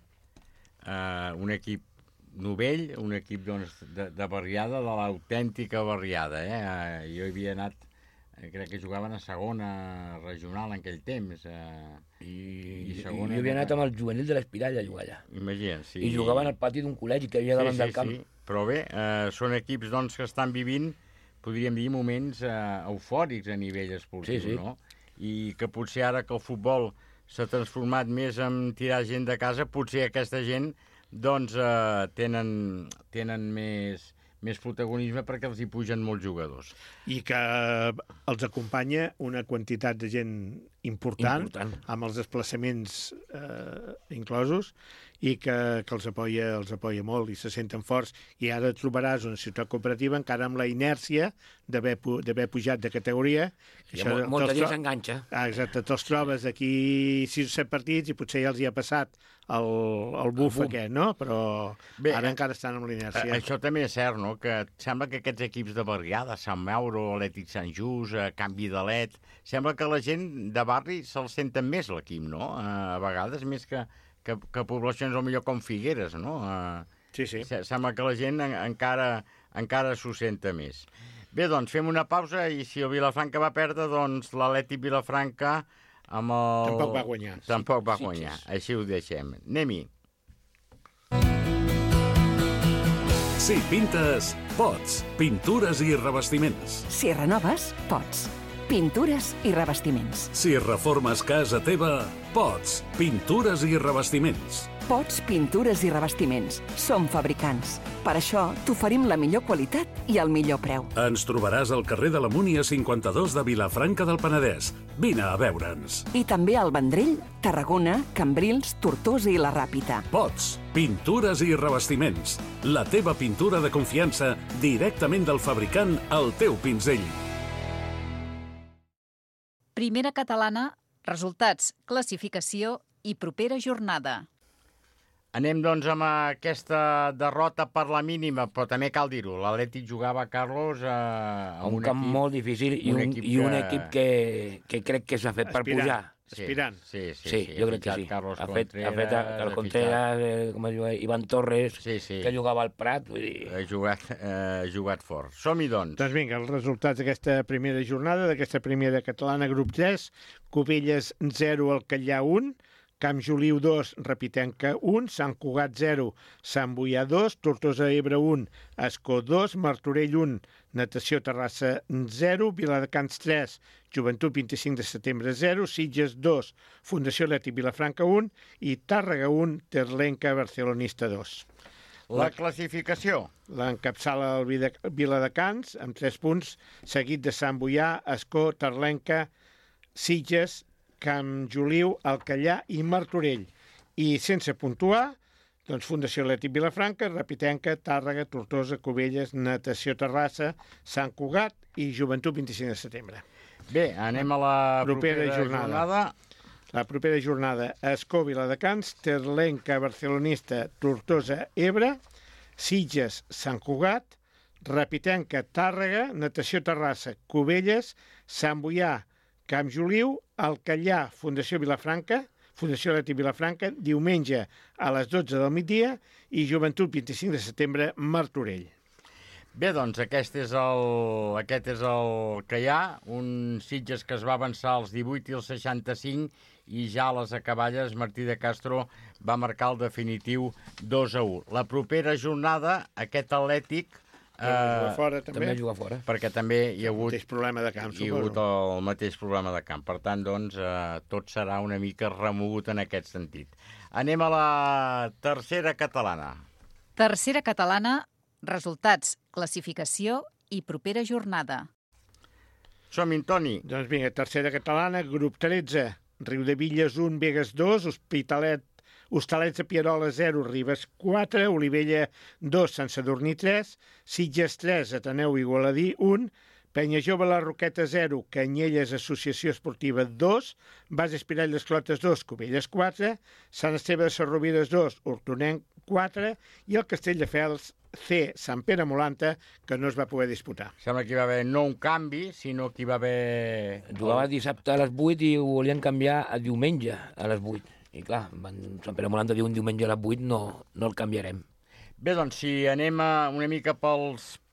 eh, un equip novell, un equip doncs, de, de barriada, de l'autèntica barriada. Eh? Jo hi havia anat crec que jugaven a segona regional en aquell temps. Eh, I, i i segona... jo havia anat amb el juvenil de l'Espirall a jugar allà. Imagina't, sí. I jugaven al pati d'un col·legi que hi havia davant sí, sí, del camp. Sí. Però bé, eh, són equips doncs, que estan vivint, podríem dir, moments eh, eufòrics a nivell esportiu, sí, sí. no? I que potser ara que el futbol s'ha transformat més en tirar gent de casa, potser aquesta gent doncs, eh, tenen, tenen més... més protagonisme perquè els hi pugen molts jugadors. I que els acompanya una quantitat de gent important, important. amb els desplaçaments eh, inclosos, i que, que els, apoya, els apoya molt i se senten forts. I ara trobaràs una ciutat cooperativa encara amb la inèrcia d'haver pujat de categoria. I això, molta gent s'enganxa. Ah, exacte, te'ls trobes aquí sis o set partits i potser ja els hi ha passat el, el buf el aquest, no? Però bé, ara encara estan amb l'inèrcia. Això també és cert, no? Que sembla que aquests equips de barriada, Sant Mauro, Atlètic Sant Just, Canvi d'Alet, sembla que la gent de barri se'l senten més l'equip, no? A vegades més que, que, que poblacions o millor com Figueres, no? Sí, sí. Sembla que la gent en, encara, encara s'ho senta més. Bé, doncs fem una pausa i si el Vilafranca va perdre, doncs l'Atlètic Vilafranca amb el... Tampoc va guanyar. Tampoc va guanyar, sí, així ho deixem. Anem-hi. Si pintes, pots. Pintures i revestiments. Si renoves, pots. Pintures i revestiments. Si reformes casa teva, pots. Pintures i revestiments. Pots, pintures i revestiments. Som fabricants. Per això t'oferim la millor qualitat i el millor preu. Ens trobaràs al carrer de la Múnia cinquanta-dos de Vilafranca del Penedès. Vine a veure'ns. I també al Vendrell, Tarragona, Cambrils, Tortosa i la Ràpita. Pots. Pintures i revestiments. La teva pintura de confiança directament del fabricant al teu pinzell. Primera catalana, resultats, classificació i propera jornada. Anem, doncs, amb aquesta derrota per la mínima, però també cal dir-ho. L'Atlètic jugava, Carlos, a, a un, un camp equip, molt difícil i un, equip, i un que... equip que, que crec que s'ha fet aspirant, per pujar. Aspirant. Sí, sí, sí, sí, sí jo crec que sí. Carlos ha fet, Contreras, ha fet el Contreras, eh, com es diu, Ivan Torres, sí, sí. que jugava al Prat. Vull dir... Ha jugat, eh, jugat fort. Som-hi, doncs. Doncs vinga, els resultats d'aquesta primera jornada, d'aquesta primera catalana, grup tres, Cubelles zero, Alcallà un, Camp Joliu dos, Repitenca un, Sant Cugat zero, Sant Boià dos, Tortosa Ebre un, Escó dos, Martorell un, Natació Terrassa zero, Viladecans tres, Joventut vint-i-cinc de setembre zero, Sitges dos, Fundació Atlètic Vilafranca un i Tàrrega un, Terlenca Barcelonista dos. La classificació. L'encapçala el Viladecans amb tres punts, seguit de Sant Boià, Escó, Terlenca, Sitges, Camp Joliu, Alcallà i Martorell. I sense puntuar, doncs Fundació Atlètic Vilafranca, Repitenca, Tàrrega, Tortosa, Cubelles, Natació Terrassa, Sant Cugat i Joventut vint-i-cinc de setembre. Bé, anem a la propera, propera jornada. jornada. La propera jornada, Escó, Viladecans, Terlenca, Barcelonista, Tortosa, Ebre, Sitges, Sant Cugat, Repitenca, Tàrrega, Natació Terrassa, Cubelles, Sant Boià, Camp Joliu, Alcallà, Fundació Vilafranca, Fundació Atlètic Vilafranca, diumenge a les dotze del migdia i Joventut vint-i-cinc de setembre, Martorell. Bé, doncs aquest és el, aquest és el que hi ha, un Sitges que es va avançar als divuit i als seixanta-cinc i ja a les acaballes Martí de Castro va marcar el definitiu dos a u. La propera jornada, aquest Atlètic... Uh, fora, també. també juga fora. Perquè també hi ha hagut, el mateix problema de camp, hi ha hagut el mateix problema de camp. Per tant, doncs, uh, tot serà una mica remogut en aquest sentit. Anem a la tercera catalana. Tercera catalana, resultats, classificació i propera jornada. Som-hi, Toni. Doncs vinga, tercera catalana, grup tretze, Riudevilles un, Begues dos, Hospitalet Hostalets de Pierola zero, Ribes quatre, Olivella dos, Sant Sadurní tres, Sitges tres, Ateneu Igualadí un, Penya Jove La Roqueta zero, Canyelles Associació Esportiva dos, Bas Espirall les Clotes dos, Cubelles quatre, Sant Esteve de Sarrovides dos, Hortonenc quatre i el Castelldefels C, Sant Pere Molanta, que no es va poder disputar. Sembla que hi va haver no un canvi, sinó que hi va haver... Jugava dissabte a les vuit i ho volien canviar a diumenge a les vuit. I clar, Sant Pere Molanta diu un diumenge a les vuit, no, no el canviarem. Bé, doncs, si anem a una mica pels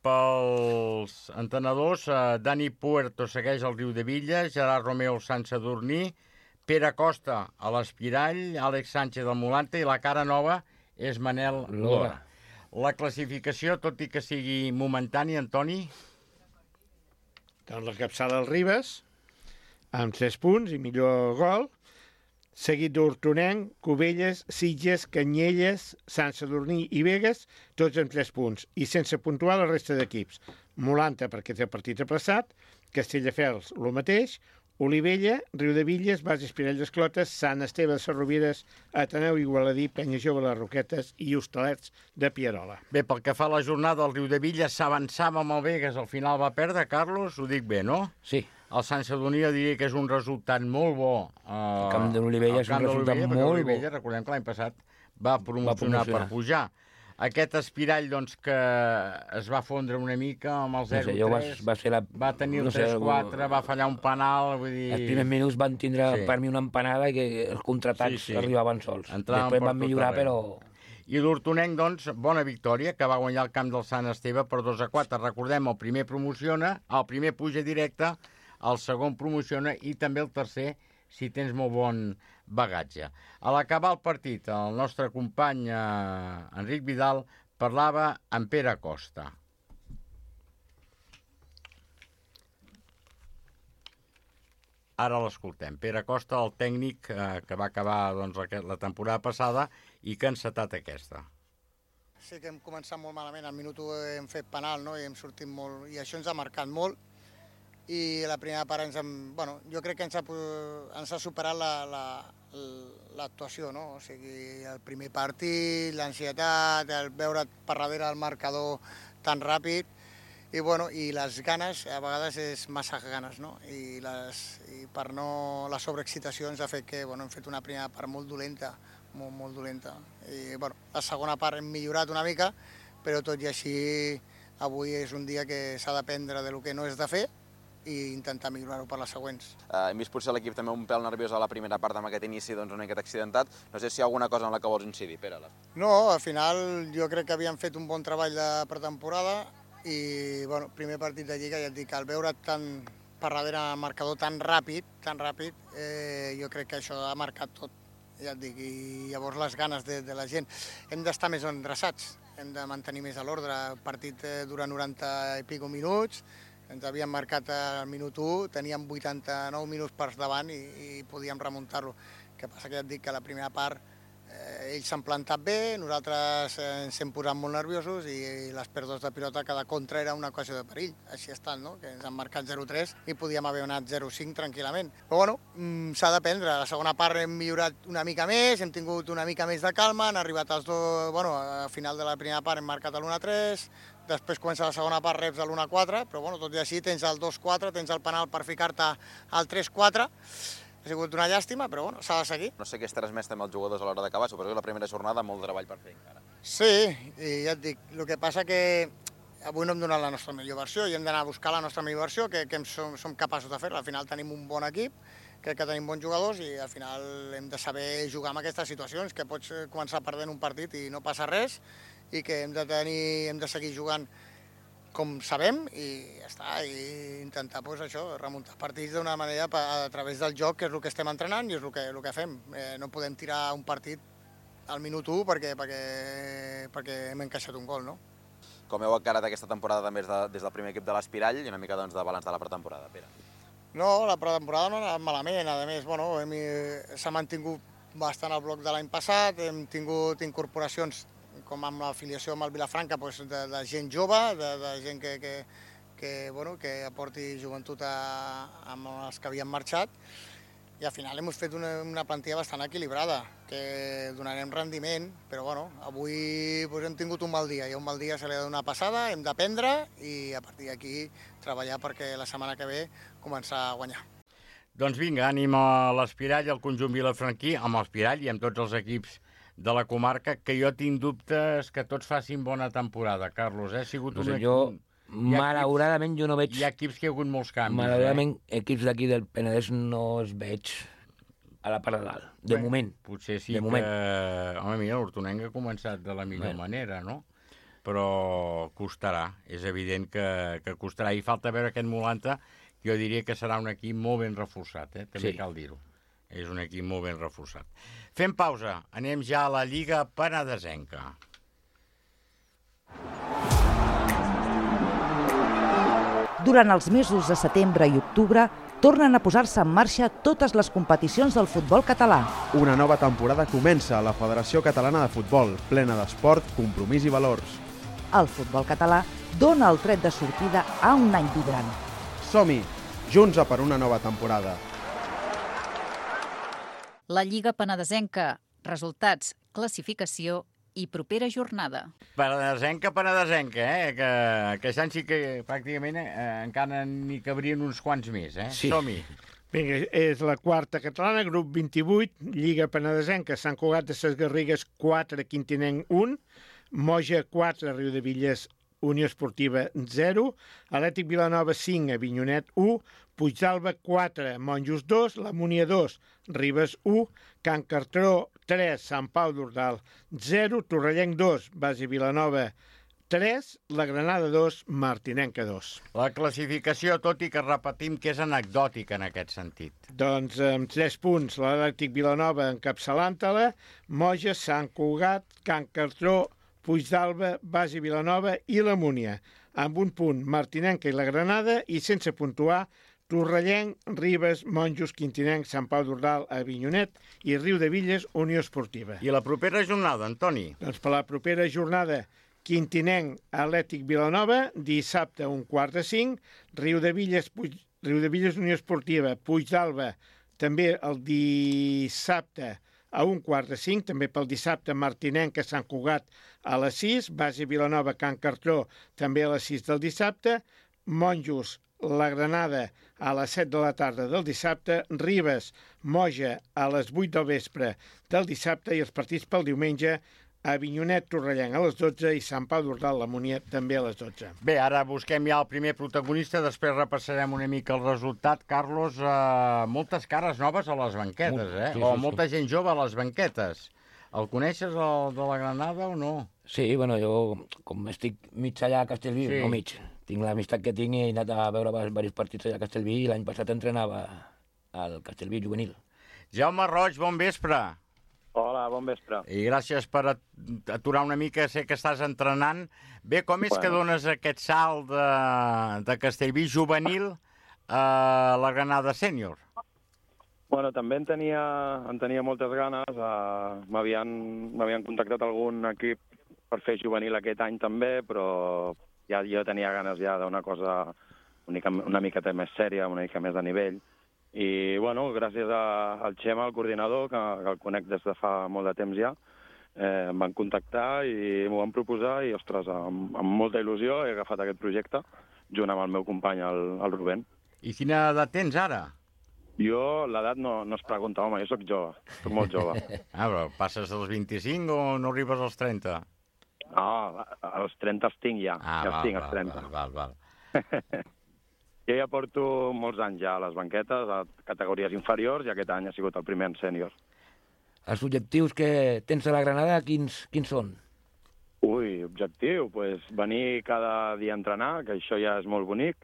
pels entrenadors, eh, Dani Puerto segueix al Riudebitlles, Gerard Romeo al Sant Sadurní, Pere Costa a l'Espirall, Àlex Sánchez al Molanta i la cara nova és Manel Lora. La classificació, tot i que sigui momentani, Antoni? Doncs la capçada del Ribes, amb tres punts i millor gol, seguit d'Hortonenc, Cubelles, Sitges, Canyelles, Sant Sadurní i Begues, tots amb tres punts, i sense puntuar la resta d'equips. Molanta, perquè té el partit aplaçat, Castelldefels, el mateix, Olivella, Riudebitlles, Bases Espirall d'Esclotes, Sant Esteve de Sarrovires, Ateneu Igualadí, Penya Jove de les Roquetes i Hostalets de Pierola. Bé, pel que fa a la jornada, el Riudebitlles s'avançava amb el Begues, al final va perdre, Carlos, ho dic bé, no? Sí. El Sant Sadurní jo diria que és un resultat molt bo. Eh, el camp de l'Olivella és un resultat molt bo. Recordem que l'any passat va promocionar, va promocionar per pujar. Aquest Espirall, doncs, que es va fondre una mica amb el zero tres, no sé, va, va, la... va tenir el no tres quatre, sé, va fallar un penal, vull dir... Els primers minuts van tindre sí. per mi una empanada i que els contraatacs sí, sí. arribaven sols. Entraven Després van millorar, però... I l'Hortonenc, doncs, bona victòria, que va guanyar el camp del Sant Esteve per dos a quatre. Recordem, el primer promociona, el primer puja directe, el segon promociona i també el tercer, si tens molt bon bagatge. A l'acabar el partit, el nostre company eh, Enric Vidal parlava amb Pere Costa. Ara l'escoltem. Pere Costa, el tècnic eh, que va acabar doncs, la temporada passada i que ha encetat aquesta. Sí que hem començat molt malament. Al minut u hem fet penal, no? I hem sortit molt... I això ens ha marcat molt. I la primera part ens hem, bueno, jo crec que ens ha, ens ha superat l'actuació, la, la, no? O sigui, el primer partit, l'ansietat, el veure per darrere el marcador tan ràpid i, bueno, i les ganes, a vegades és massa ganes, no? I, les, i per no la sobreexcitació ens ha fet que bueno, hem fet una primera part molt dolenta, molt, molt dolenta. I bueno, la segona part hem millorat una mica, però tot i així avui és un dia que s'ha d'aprendre de lo que no és de fer i intentar millorar-ho per les següents. Uh, hem vist potser l'equip també un pèl nerviós a la primera part amb aquest inici, doncs una miqueta accidentat. No sé si hi ha alguna cosa en la que vols incidir, Pere. No, al final jo crec que havíem fet un bon treball de pretemporada i, bueno, primer partit de Lliga, ja et dic, al veure tant per darrere el marcador tan ràpid, tan ràpid, eh, jo crec que això ha marcat tot, ja et dic, i llavors les ganes de, de la gent. Hem d'estar més endreçats, hem de mantenir més a l'ordre. El partit eh, dura noranta i pico minuts, ens havíem marcat al minut u, teníem vuitanta-nou minuts per davant i, i podíem remuntar-lo. El que passa que ja et dic que la primera part eh, ells s'han plantat bé, nosaltres eh, ens hem posat molt nerviosos i, i les pèrdues de pilota cada contra era una ocasió de perill. Així ha estat, no? Que ens han marcat zero tres i podíem haver anat zero cinc tranquil·lament. Però bueno, s'ha d'aprendre. A la segona part hem millorat una mica més, hem tingut una mica més de calma, han arribat els dos... Bueno, al final de la primera part hem marcat l'u a tres, després comença la segona part, reps l'u a quatre, però bueno, tot i així tens el dos quatre, tens el penal per ficar-te al tres quatre. Ha sigut una llàstima, però bueno, s'ha de seguir. No sé què has transmès també als jugadors a l'hora d'acabar, suposo que la primera jornada molt de treball per fer encara. Sí, i ja et dic, el que passa que avui no hem donat la nostra millor versió i hem d'anar a buscar la nostra millor versió, que, que som, som capaços de fer-la. Al final tenim un bon equip, crec que tenim bons jugadors i al final hem de saber jugar en aquestes situacions, que pots començar perdent un partit i no passa res, i que hem de tenir, hem de seguir jugant com sabem i ja està, i intentar pues, això, remuntar partits d'una manera a través del joc, que és el que estem entrenant i és el que, el que fem. Eh, no podem tirar un partit al minut u perquè, perquè, perquè hem encaixat un gol, no? Com heu encarat aquesta temporada també des, de, des del primer equip de l'Espirall i una mica doncs, de balanç de la pretemporada, Pere? No, la pretemporada no ha anat malament, a més, bueno, s'ha mantingut bastant el bloc de l'any passat, hem tingut incorporacions com amb l'afiliació amb el Vilafranca, doncs, de, de gent jove, de, de gent que, que, que, bueno, que aporti joventut a, amb els que havien marxat. I al final hem fet una, una plantilla bastant equilibrada, que donarem rendiment, però bueno, avui doncs, hem tingut un mal dia, i un mal dia se li ha de donar passada, hem d'aprendre i a partir d'aquí treballar perquè la setmana que ve començar a guanyar. Doncs vinga, ànim a l'Espirall, al conjunt vilafranquí, amb l'Espirall i amb tots els equips de la comarca, que jo tinc dubtes que tots facin bona temporada, Carlos. Eh? Ha sigut no sé, una... jo, malauradament, jo no veig... Hi ha equips que hi ha hagut molts canvis. Malauradament, eh? equips d'aquí del Penedès no els veig a la part de dalt, de Bé, moment. Potser sí de que... Moment. Home, mira, l'Hortonenc ha començat de la millor Bé. manera, no? però costarà, és evident que, que costarà, i falta veure aquest Molanta, que jo diria que serà un equip molt ben reforçat, eh? També sí. Cal dir-ho. És un equip molt ben reforçat. Fem pausa, anem ja a la Lliga Penedesenca. Durant els mesos de setembre i octubre, tornen a posar-se en marxa totes les competicions del futbol català. Una nova temporada comença a la Federació Catalana de Futbol, plena d'esport, compromís i valors. El futbol català dona el tret de sortida a un any vibrant. Som-hi, junts a per una nova temporada. La Lliga Penedesenca. Resultats, classificació i propera jornada. Penedesenca, Penedesenca, eh? Que aquest any sí que pràcticament eh, encara n'hi cabrien uns quants més, eh? Sí. Som-hi. Vinga, és la quarta catalana, grup vint-i-vuit, Lliga Penedesenca, Sant Cugat de ses Garrigues quatre, Quintinenc un, Moja quatre, Riudevilles Unió Esportiva zero, Atlètic Vilanova cinc, Avinyonet u, Puigdàlber quatre, Monjos dos, La Múnia dos, Ribes u, Can Cartró tres, Sant Pau d'Ordal zero, Torrellenc dos, Base Vilanova tres, La Granada dos, Martinenca dos. La classificació, tot i que repetim que és anecdòtica en aquest sentit. Doncs amb tres punts, l'Atlètic Vilanova encapçalant-la, Moja, Sant Cugat, Can Cartró, Puigdàlber, Base Vilanova i La Múnia. Amb un punt, Martinenca i La Granada, i sense puntuar, Torrellenc, Ribes, Monjos, Quintinenc, Sant Pau d'Ordal, Avinyonet i Riudevilles, Unió Esportiva. I la propera jornada, Antoni? Doncs per la propera jornada, Quintinenc, Atlètic Vilanova, dissabte un quart de cinc, Riudevilles, Puig... Riudevilles, Unió Esportiva, Puigdàlber, també el dissabte a un quart de cinc, també pel dissabte Martinenca, Sant Cugat a les sis, Base Vilanova, Can Cartró, també a les sis del dissabte, Monjos, La Granada a les set de la tarda del dissabte, Ribes, Moja a les vuit del vespre del dissabte i els partits pel diumenge, Avinyonet, Torrellenc a les dotze i Sant Pau d'Ordal, La Múnia també a les dotze. Bé, ara busquem ja el primer protagonista, després repassarem una mica el resultat. Carlos, eh, moltes cares noves a les banquetes, eh? Sí, sí, o molta sí. gent jove a les banquetes. El coneixes, el de la Granada, o no? Sí, bueno, jo, com estic mig allà a Castellví, sí. no mig, tinc l'amistat que tinc i he anat a veure diversos partits allà a Castellví i l'any passat entrenava al Castellví juvenil. Jaume Roig, bon vespre. Hola, bon vespre. I gràcies per aturar una mica, sé que estàs entrenant. Bé, com és bueno. que dones aquest salt de, de Castellví juvenil a la Granada sènior? Bueno, també en tenia, en tenia moltes ganes. Uh, M'havien contactat algun equip per fer juvenil aquest any també, però ja jo tenia ganes ja d'una cosa una, una miqueta més sèria, una mica més de nivell. I, bueno, gràcies a, al Xema, el coordinador, que, que el conec des de fa molt de temps ja, eh, em van contactar i m'ho van proposar i, ostres, amb, amb molta il·lusió he agafat aquest projecte junt amb el meu company, el, el Rubén. I quina edat tens ara? Jo, l'edat no, no es pregunta, home, jo sóc jove, sóc molt jove. Ah, però passes dels vint-i-cinc o no arribes als trenta? No, als trenta els tinc ja, ah, ja els val, tinc, als trenta. Val, val, val. Jo ja porto molts anys ja a les banquetes, a categories inferiors, i aquest any ha sigut el primer en sènior. Els objectius que tens a la Granada, quins, quins són? Ui, objectiu, pues, venir cada dia a entrenar, que això ja és molt bonic,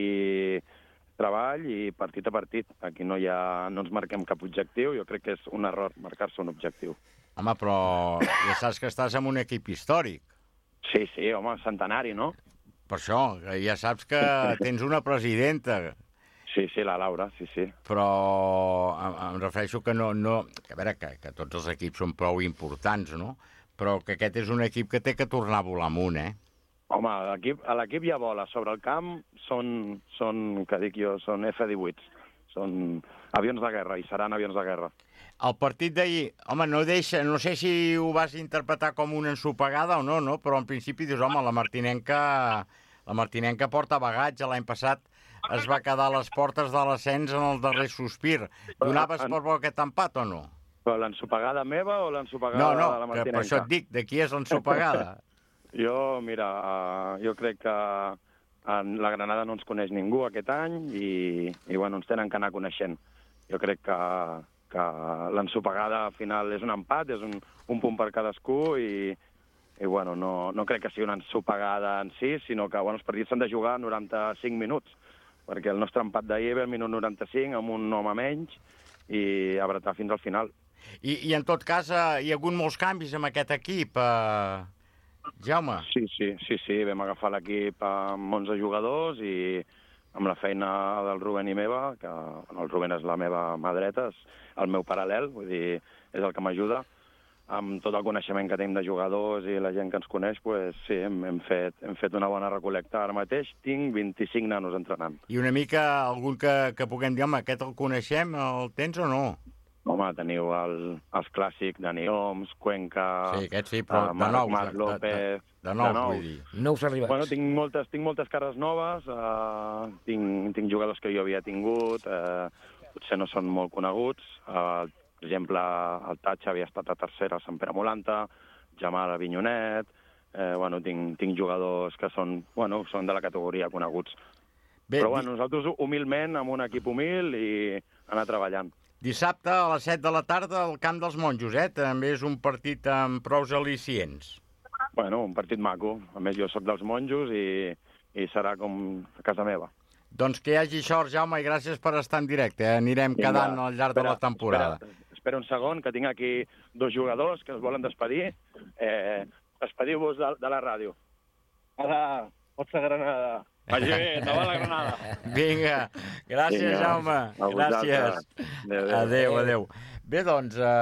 i treball i partit a partit. Aquí no, hi ha, no ens marquem cap objectiu, jo crec que és un error marcar-se un objectiu. Home, però ja saps que estàs en un equip històric. Sí, sí, home, centenari, no? Per això, ja saps que tens una presidenta. Sí, sí, la Laura, sí, sí. Però em, em refereixo que no... no que a veure, que, que tots els equips són prou importants, no? Però que aquest és un equip que té que tornar a volar amunt, eh? Home, l'equip ja vola. Sobre el camp són, són, que dic jo, són efa divuit. Són avions de guerra, i seran avions de guerra. El partit d'ahir, home, no deixa... No sé si ho vas interpretar com una ensopegada o no, no? Però en principi dius, home, la Martinenca... La Martinenca porta bagatge. L'any passat es va quedar a les portes de l'ascens en el darrer sospir. Donaves per bo aquest empat o no? Però l'ensopegada meva o l'ensopegada no, no, de la Martinenca? No, no, per això et dic, de qui és l'ensopegada? Jo, mira, uh, jo crec que en la Granada no ens coneix ningú aquest any i, i bueno, ens tenen que anar coneixent. Jo crec que, que l'ensopegada al final és un empat, és un, un punt per cadascú i i bueno, no, no crec que sigui una ensopegada en si, sinó que bueno, els partits s'han de jugar noranta-cinc minuts, perquè el nostre empat d'ahir ve al minut noranta-cinc amb un home menys i abratar fins al final. I, i en tot cas, eh, hi ha hagut molts canvis amb aquest equip, eh, Jaume? Sí, sí, sí, sí, vam agafar l'equip amb onze jugadors i amb la feina del Rubén i meva, que bueno, el Rubén és la meva mà dreta, és el meu paral·lel, vull dir, és el que m'ajuda. Amb tot el coneixement que tenim de jugadors i la gent que ens coneix, pues, sí, hem, hem, fet, hem fet una bona recolecta. Ara mateix tinc vint-i-cinc nanos entrenant. I una mica algun que, que puguem dir, home, aquest el coneixem, el tens o no? Home, teniu el, els clàssics Dani Oms, Cuenca, sí, aquest sí, però uh, de Marc, nous, Marc López... De, de, de nous, de vull dir. Nous arribats. Bueno, tinc moltes, tinc moltes cares noves, uh, tinc, tinc jugadors que jo havia tingut, uh, potser no són molt coneguts. Uh, per exemple, el Tatxa havia estat a tercera a Sant Pere Molanta, Jamal Avinyonet... Uh, bueno, tinc, tinc jugadors que són, bueno, són de la categoria coneguts. Bé, però bueno, nosaltres humilment, amb un equip humil i anar treballant. Dissabte a les set de la tarda al Camp dels Monjos, eh? També és un partit amb prous al·licients. Bueno, un partit maco. A més, jo sóc dels Monjos i, i serà com a casa meva. Doncs que hi hagi sort, Jaume, i gràcies per estar en directe. Eh? Anirem Vinga, quedant al llarg espera, de la temporada. Espera, espera un segon, que tinc aquí dos jugadors que es volen despedir. Eh, Despediu-vos de, de la ràdio. Hola, Força Granada. Vagi bé, no va la Granada. Vinga, gràcies, Vinga, Jaume. Gràcies. Adéu, adéu. adéu. Bé, doncs, uh,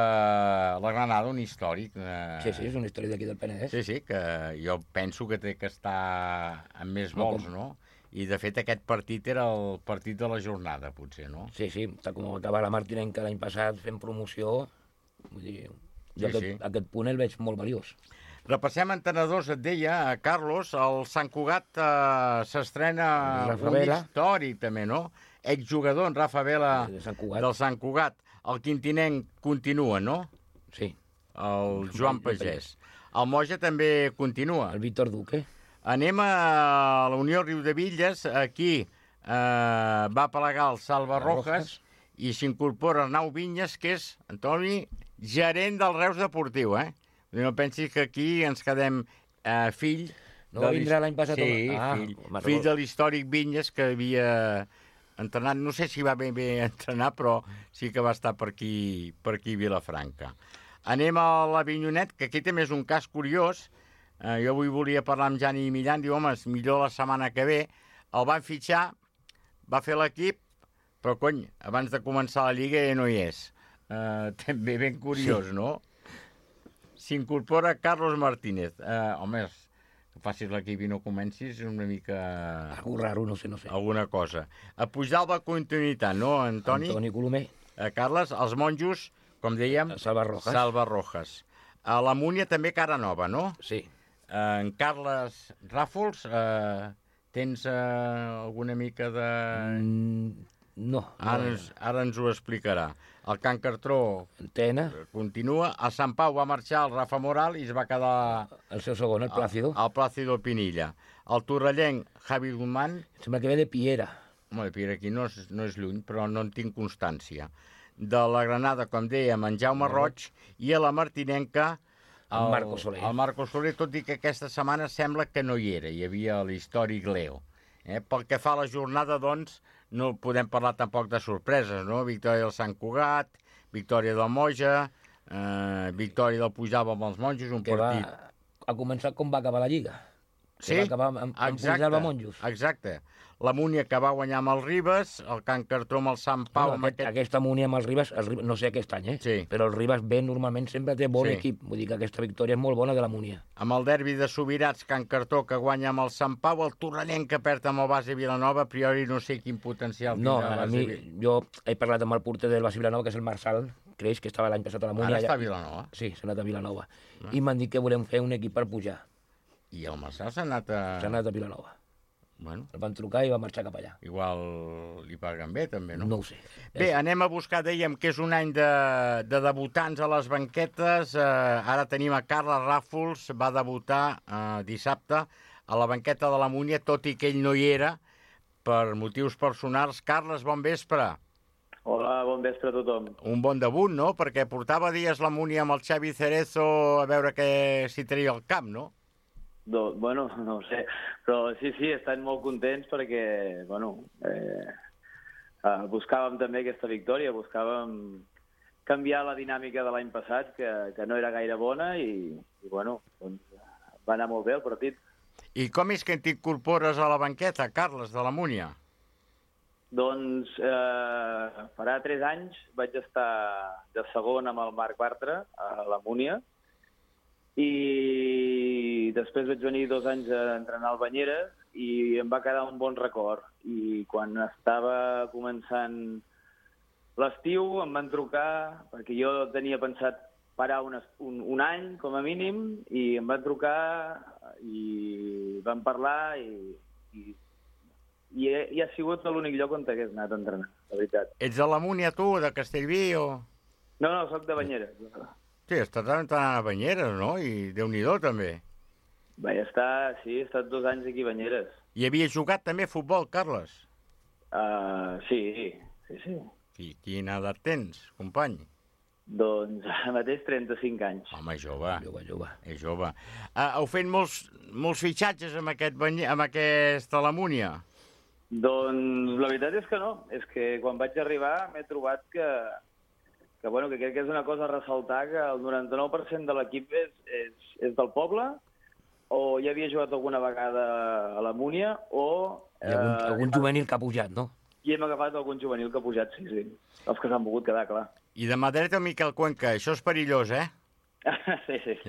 la Granada, un històric. Uh... Sí, sí, és un històric d'aquí del Penedès. Sí, sí, que jo penso que té que estar amb més gols, no? I, de fet, aquest partit era el partit de la jornada, potser, no? Sí, sí, tal com va acabar la Martinenca l'any passat fent promoció, vull dir, jo sí, aquest, sí. aquest punt el veig molt valiós. Repassem entrenadors, et deia, Carlos, el Sant Cugat eh, s'estrena un històric també, no? Exjugador, en Rafa Vela, de Sant del Sant Cugat. El quintinenc continua, no? Sí. El Joan Pagès. El Moja també continua. El Víctor Duque. Anem a la Unió Riudevilles. Aquí eh, va plegar el Salva Rojas i s'incorpora Arnau Vinyes, que és, Antoni, gerent del Reus Deportiu, eh? No pensis que aquí ens quedem eh, fill... No va vindre l'any passat? Sí, ah, fill, fill de l'històric Vinyes, que havia entrenat, no sé si va ben bé entrenar, però sí que va estar per aquí, per aquí a Vilafranca. Anem a l'Avinyonet, que aquí també és un cas curiós. Eh, jo avui volia parlar amb Jani Millán, diu, home, és millor la setmana que ve. El van fitxar, va fer l'equip, però, cony, abans de començar la Lliga ja no hi és. Eh, també ben curiós, sí. No? S'incorpora Carlos Martínez. Eh, home, que facis l'equip i no comencis, una mica... Algú raro, no sé, no sé. Alguna cosa. A Puigdàlber continuïtat, no, Antoni? Antoni Colomer. Eh, Carles, els monjos, com dèiem... Salva Rojas. Salva Rojas. A la Múnia també cara nova, no? Sí. Eh, en Carles Ràfols, eh, tens eh, alguna mica de... Mm, no. Ara, no. Ens, ara ens ho explicarà. El Can Cartró Antena. Continua. A Sant Pau va marxar el Rafa Moral i es va quedar... El seu segon, el Plácido. El, el Plácido Pinilla. El torrellenc Javi Guzmán... Sembla que ve de Piera. Home, de Piera aquí no és, no és lluny, però no en tinc constància. De la Granada, com dèiem, en Jaume Roig, i a la Martinenca... El Marco Soler. El Marco Soler, tot i que aquesta setmana sembla que no hi era. Hi havia l'històric Leo. Eh? Pel que fa a la jornada, doncs, no podem parlar tampoc de sorpreses, no? Victòria del Sant Cugat, victòria del Moja, eh, victòria del Puigdàlber amb els monjos, un que partit... Va, ha començat com va acabar la Lliga. Sí, que va acabar amb, amb Puigdàlber monjos. Exacte. La Múnia que va guanyar amb els Ribes, el Can Cartró amb el Sant Pau... No, aquest, aquest... Aquesta Múnia amb els Ribes, els Ribes, no sé aquest any, eh? Sí. Però el Ribes B normalment sempre té bon sí. equip. Vull dir que aquesta victòria és molt bona de la Múnia. Amb el derbi de Subirats, Can Cartró que guanya amb el Sant Pau, el torrellenc que perd amb el Base Vilanova, a priori no sé quin potencial no, tindrà. No, a mi, jo he parlat amb el porter del Base Vilanova, que és el Marçal Creix, que estava l'any passat a la Múnia. Ara està a Vilanova? Sí, s'ha anat a Vilanova. Ah. I m'han dit que volem fer un equip per pujar. I el Marçal s'ha anat a... S'ha anat a Vilanova. Bueno. El van trucar i va marxar cap allà. Igual li paguen bé, també, no? No ho sé. Bé, anem a buscar, dèiem, que és un any de, de debutants a les banquetes. Eh, ara tenim a Carles Ràfols, va debutar eh, dissabte a la banqueta de la Múnia, tot i que ell no hi era, per motius personals. Carles, bon vespre. Hola, bon vespre a tothom. Un bon debut, no? Perquè portava dies la Múnia amb el Xavi Cerezo a veure què s'hi tenia al camp, no? Do, bueno, no ho sé, però sí, sí, estan molt contents perquè, bueno, eh, eh, buscàvem també aquesta victòria, buscàvem canviar la dinàmica de l'any passat, que, que no era gaire bona, i, i bueno, doncs, va anar molt bé el partit. I com és que t'incorpores a la banqueta, Carles, de la Múnia? Doncs eh, farà tres anys vaig estar de segon amb el Marc Bartra a la Múnia i després vaig venir dos anys a entrenar al Banyeres i em va quedar un bon record. I quan estava començant l'estiu em van trucar, perquè jo tenia pensat parar un, un, un any com a mínim, i em van trucar i vam parlar i... i I, he, i ha sigut l'únic lloc on hagués anat a entrenar, la veritat. Ets de la Múnia, tu, de Castellví, o...? No, no, soc de Banyeres. Sí, estàs entrenant a Banyeres, no? I Déu-n'hi-do, també. Vaig estar, sí, he estat dos anys aquí a Banyeres. I havies jugat també a futbol, Carles? Uh, sí, sí, sí. I quina edat tens, company? Doncs ara mateix trenta-cinc anys. Home, jove. Jove, jove. És jove. Uh, heu fet molts, molts fitxatges amb aquest, Banyer, amb aquesta la Múnia? Doncs la veritat és que no. És que quan vaig arribar m'he trobat que, que, bueno, que crec que és una cosa a ressaltar, que el noranta-nou per cent de l'equip és, és, és del poble, o ja havia jugat alguna vegada a la Múnia, o... I algun, eh, algun juvenil que ha pujat, no? I hem agafat algun juvenil que ha pujat, sí, sí. Els que s'han volgut quedar, clar. I de mà dreta Miquel Cuenca. Això és perillós, eh? sí, sí.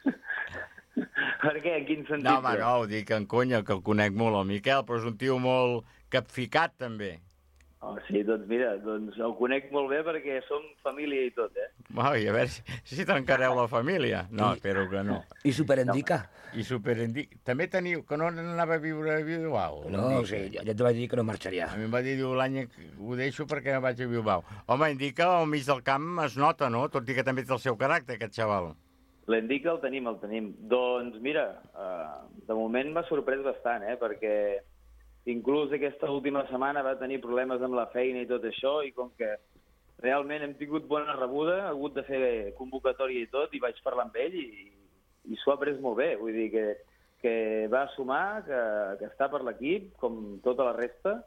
Per què? En quin sentit? No, home, no, ho dic en conya, que el conec molt, el Miquel, però és un tio molt capficat, també. Oh, sí, doncs mira, doncs el conec molt bé perquè som família i tot, eh? Ai, a veure si, si trencareu la família. No, I, espero que no. I Superendica? No. I Superendica. També teniu, que no anava a viure a Bilbao? No, no sí, ja et vaig dir que no marxaria. A mi em va dir, diu, l'any ho deixo perquè vaig a Bilbao. Home, Indica al mig del camp es nota, no? Tot i que també té el seu caràcter, aquest xaval. L'Indica el tenim, el tenim. Doncs mira, uh, de moment m'ha sorprès bastant, eh? Perquè inclús aquesta última setmana va tenir problemes amb la feina i tot això, i com que realment hem tingut bona rebuda, ha hagut de fer convocatòria i tot, i vaig parlar amb ell i, i s'ho ha pres molt bé. Vull dir que, que va sumar, que, que està per l'equip, com tota la resta,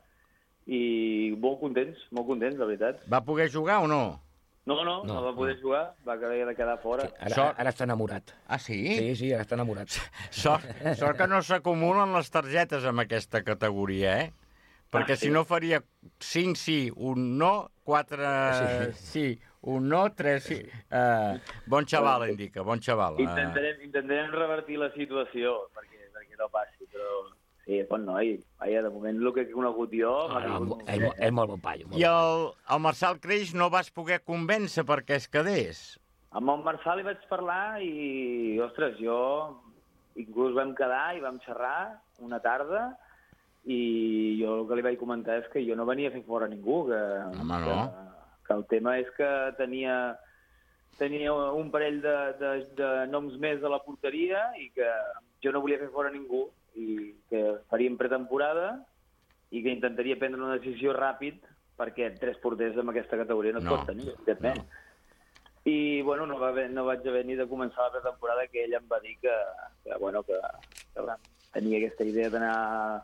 i molt contents, molt contents, la veritat. Va poder jugar o no? No, no, no, no va poder no. jugar, va haver de quedar fora. Ara, sort... ara està enamorat. Ah, sí? Sí, sí, ara està enamorat. Sort, sort que no s'acumulen les targetes amb aquesta categoria, eh? Perquè ah, sí. Si no faria cinc sí, un no, quatre sí, sí un no, tres sí. Uh, bon xaval, indica, bon xaval. Intentarem, intentarem revertir la situació perquè, perquè no passi, però... Sí, bon noi. Vaja, de moment el que he conegut jo... No, no, és, és molt bon paio. I el, el Marçal Creix no vas poder convèncer perquè es quedés? Amb el Marçal hi vaig parlar i, ostres, jo... Inclús vam quedar i vam xerrar una tarda i jo el que li vaig comentar és que jo no venia a fer fora ningú, que, Home, no. que, que el tema és que tenia, tenia un parell de, de, de noms més a la porteria i que jo no volia fer fora ningú, i que faríem pretemporada i que intentaria prendre una decisió ràpid perquè tres porters amb aquesta categoria no es no, pot tenir, evidentment. No. I, bueno, no, va haver, no vaig haver ni de començar la pretemporada que ell em va dir que, que, bueno, que, que tenia aquesta idea d'anar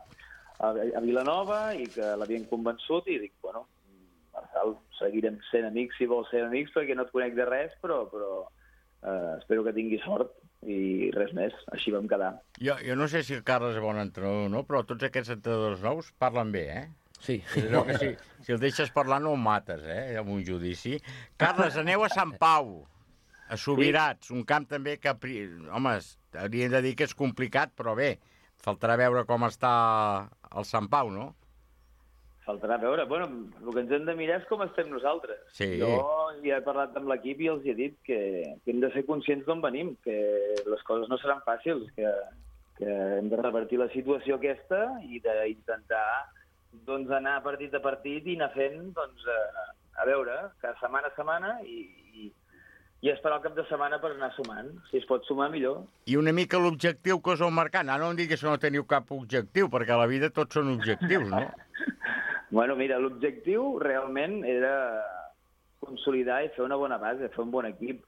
a, a Vilanova i que l'havien convençut i dic, bueno, Marçal, seguirem sent amics si vols ser amics perquè no et conec de res, però, però eh, espero que tingui sort i res més, així vam quedar. Jo, jo no sé si el Carles és bon entrenador o no, però tots aquests entrenadors nous parlen bé, eh? Sí. Però que si, si el deixes parlar no el mates, eh? Amb un judici. Carles, aneu a Sant Pau, a Subirats, un camp també que, home, hauríem de dir que és complicat, però bé, faltarà veure com està el Sant Pau, no? Faltarà veure. Bueno, el que ens hem de mirar és com estem nosaltres. Sí. Jo ja he parlat amb l'equip i els he dit que, que hem de ser conscients d'on venim, que les coses no seran fàcils, que, que hem de revertir la situació aquesta i d'intentar doncs, anar partit a partit i anar fent, doncs, a, a veure, cada setmana a setmana i, i, i esperar el cap de setmana per anar sumant. Si es pot sumar, millor. I una mica l'objectiu que us heu marcat. No, no em diguis que no teniu cap objectiu, perquè a la vida tots són objectius, no? Bueno, mira, l'objectiu realment era consolidar i fer una bona base, fer un bon equip.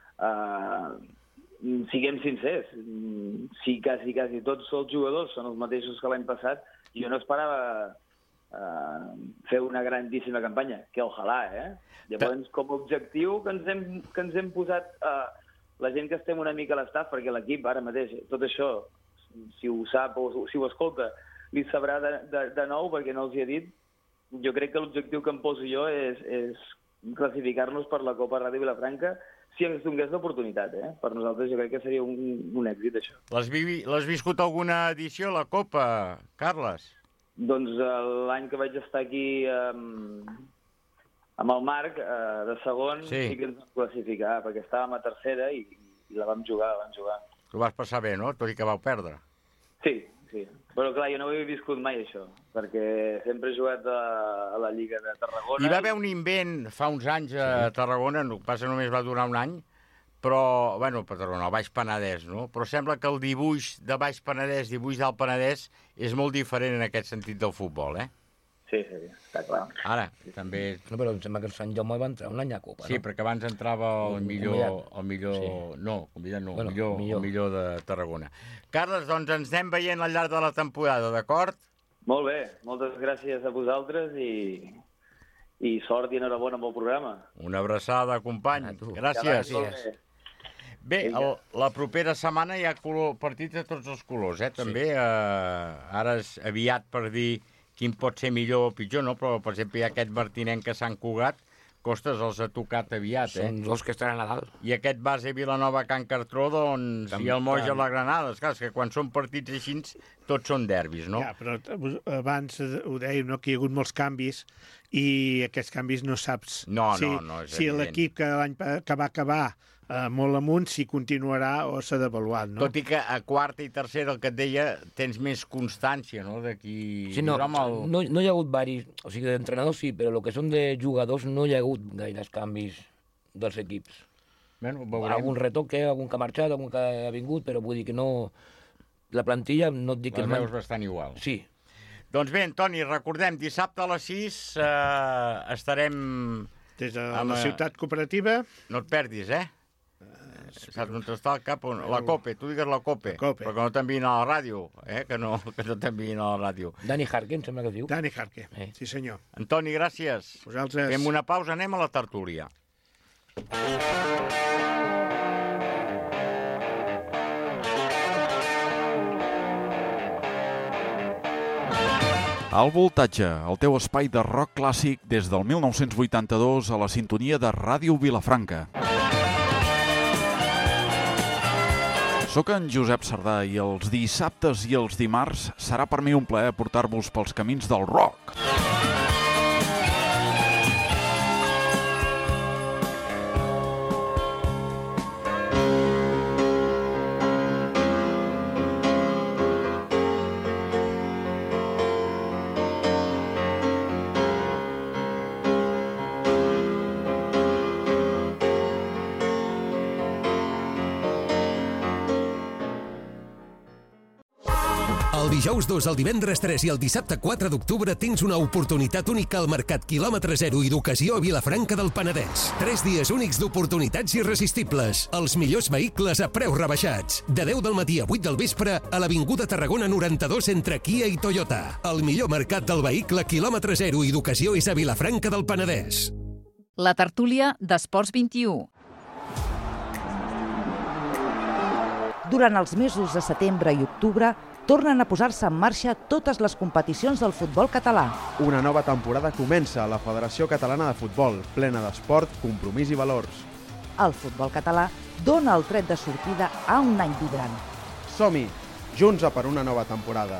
Uh, siguem sincers, si quasi, quasi tots els jugadors són els mateixos que l'any passat, jo no esperava uh, fer una grandíssima campanya, que ojalà, eh? Llavors, com a objectiu que ens hem, que ens hem posat uh, la gent que estem una mica a l'estaf, perquè l'equip ara mateix, tot això, si ho sap o si ho escolta, li sabrà de, de, de nou, perquè no els hi he dit. Jo crec que l'objectiu que em poso jo és, és classificar-nos per la Copa Ràdio Vilafranca, si ens donés l'oportunitat, eh? Per nosaltres jo crec que seria un, un èxit, això. L'has vi viscut alguna edició, la Copa, Carles? Doncs l'any que vaig estar aquí um, amb el Marc, uh, de segon, sí. sí que ens vam classificar, perquè estàvem a tercera i, i la vam jugar, la vam jugar. Ho vas passar bé, no? Tot i que vau perdre. Sí, sí. Però clar, jo no ho he viscut mai, això, perquè sempre he jugat a, a la Lliga de Tarragona. Hi va haver un invent fa uns anys a Tarragona, no passa només va durar un any, però, bueno, per Tarragona, el Baix Penedès, no? Però sembla que el dibuix de Baix Penedès, dibuix del Penedès, és molt diferent en aquest sentit del futbol, eh? Sí, sí, està clar. Ara, també... No, però em sembla que el Sant Jaume va entrar un any a Copa, no? Sí, perquè abans entrava el millor... El millor... Sí. No, convidat no, bueno, el, millor, millor. el millor de Tarragona. Carles, doncs ens anem veient al llarg de la temporada, d'acord? Molt bé, moltes gràcies a vosaltres i, i sort i enhorabona amb el programa. Una abraçada, company. Gràcies. gràcies. Bé, el, la propera setmana hi ha color, partits de tots els colors, eh? També, sí. eh, ara és aviat per dir quin pot ser millor o pitjor, no? Però, per exemple, hi ha aquest Martinenc que Sant Cugat, Costes els ha tocat aviat, eh? Són els que estaran a dalt. I aquest base Vilanova Can Cartró, doncs, Tam, i el Moix a la Granada. Esclar, és que quan són partits així, tots són derbis, no? Ja, però abans ho dèiem, no?, que hi ha hagut molts canvis i aquests canvis no saps no, si, no, no, si l'equip que l'any que va acabar Uh, molt amunt, si continuarà o s'ha d'avaluar, no? Tot i que a quarta i tercera, el que et deia, tens més constància, no?, d'aquí... Sí, no, el... no, no hi ha hagut varis... O sigui, d'entrenadors sí, però el que són de jugadors no hi ha hagut gaires canvis dels equips. Bueno, veurem. Algun retoque, algun que ha marxat, algun que ha vingut, però vull dir que no... La plantilla no et dic que... Les veus bastant igual. Sí. Doncs bé, Antoni, recordem, dissabte a les sis eh, estarem... Des de la, la ciutat cooperativa... No et perdis, eh? Saps on està el cap? La Cope, tu digues la Cope, Cope. Perquè no t'envien a la ràdio, eh? que no, que no t'envien a la ràdio. Dani Jarque, em sembla que diu. Dani Jarque, eh. sí senyor. Antoni, gràcies. Vosaltres. Fem una pausa, anem a la tertúlia. Al Voltatge, el teu espai de rock clàssic des del mil nou-cents vuitanta-dos a la sintonia de Ràdio Vilafranca. Soc en Josep Sardà i els dissabtes i els dimarts serà per mi un plaer portar-vos pels camins del rock. Dijous dos, el divendres tres i el dissabte quatre d'octubre tens una oportunitat única al Mercat Quilòmetre Zero i d'ocasió a Vilafranca del Penedès. Tres dies únics d'oportunitats irresistibles. Els millors vehicles a preus rebaixats. De deu del matí a vuit del vespre a l'Avinguda Tarragona noranta-dos entre Kia i Toyota. El millor mercat del vehicle Quilòmetre Zero i d'ocasió és a Vilafranca del Penedès. La tertúlia d'Esports vint-i-u. Durant els mesos de setembre i octubre, tornen a posar-se en marxa totes les competicions del futbol català. Una nova temporada comença a la Federació Catalana de Futbol, plena d'esport, compromís i valors. El futbol català dona el tret de sortida a un any vibrant. Som-hi, junts a per una nova temporada.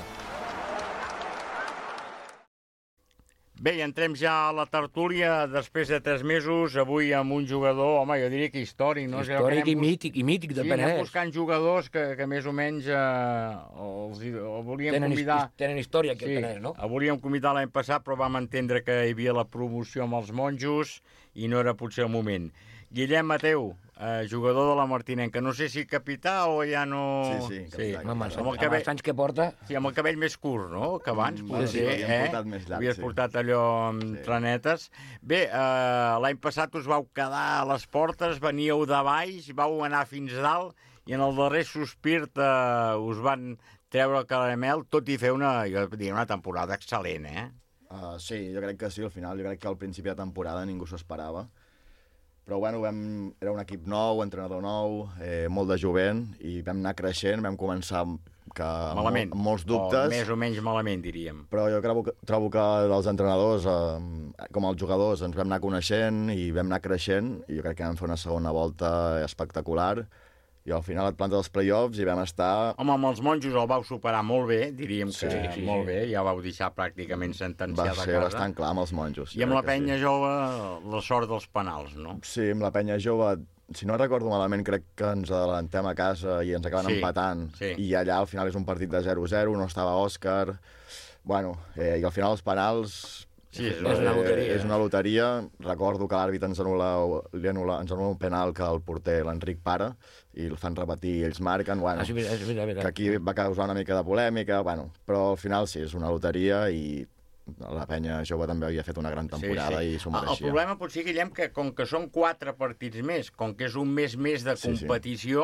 Bé, entrem ja a la tertúlia després de tres mesos, avui amb un jugador, home, jo diria que històric, no? Històric i mític, i mític de Penedès. Sí, anem buscant jugadors que, que més o menys eh, els, els volíem tenen convidar... Tenen història aquí sí, al Penedès, no? El volíem convidar l'any passat, però vam entendre que hi havia la promoció amb els monjos i no era potser el moment. Guillem Mateu, eh, jugador de la Martinenca. No sé si capità o ja no... Sí, sí, capità. Sí. Amb, els, Amb el amb cabell... els anys que porta... Sí, amb el cabell més curt, no?, que abans, Mm, potser, sí, l'havíem eh? portat més llarg, Havies sí. portat allò amb sí. trenetes. Bé, eh, l'any passat us vau quedar a les portes, veníeu de baix, vau anar fins dalt, i en el darrer sospir eh, us van treure el caramel, tot i fer una, jo diria, una temporada excel·lent, eh? Uh, sí, jo crec que sí, al final, jo crec que al principi de temporada ningú s'ho esperava. Però bueno, vam, era un equip nou, entrenador nou, eh, molt de jovent, i vam anar creixent, vam començar que Malament, amb molts dubtes. o més o menys malament, diríem. Però jo trobo, trobo que els entrenadors, eh, com els jugadors, ens vam anar coneixent i vam anar creixent, i jo crec que vam fer una segona volta espectacular, i al final et plantes els play-offs i vam estar... Home, amb els monjos el vau superar molt bé, diríem que Sí, sí, molt sí. bé, ja vau deixar pràcticament sentenciat Va a ser casa. bastant clar amb els monjos. I amb jo la crec que penya sí. jove, la sort dels penals, no? Sí, amb la penya jove, si no recordo malament, crec que ens adelantem a casa i ens acaben Sí, empatant. sí. I allà al final és un partit de zero a zero, no estava Òscar... Bueno, eh, i al final els penals... Sí, és una- és una loteria. És una loteria. Recordo que l'àrbit ens anul·la, li anul·la, ens anul·la un penal que el porter, l'Enric, para, i el fan repetir i ells marquen. Bueno, Ah, sí, mira, mira, mira. que aquí va causar una mica de polèmica, bueno, però al final sí, és una loteria i la penya jove també havia fet una gran temporada Sí, sí. i s'ho El mereixia. problema potser, Guillem, que com que són quatre partits més, com que és un mes més de Sí, sí. competició,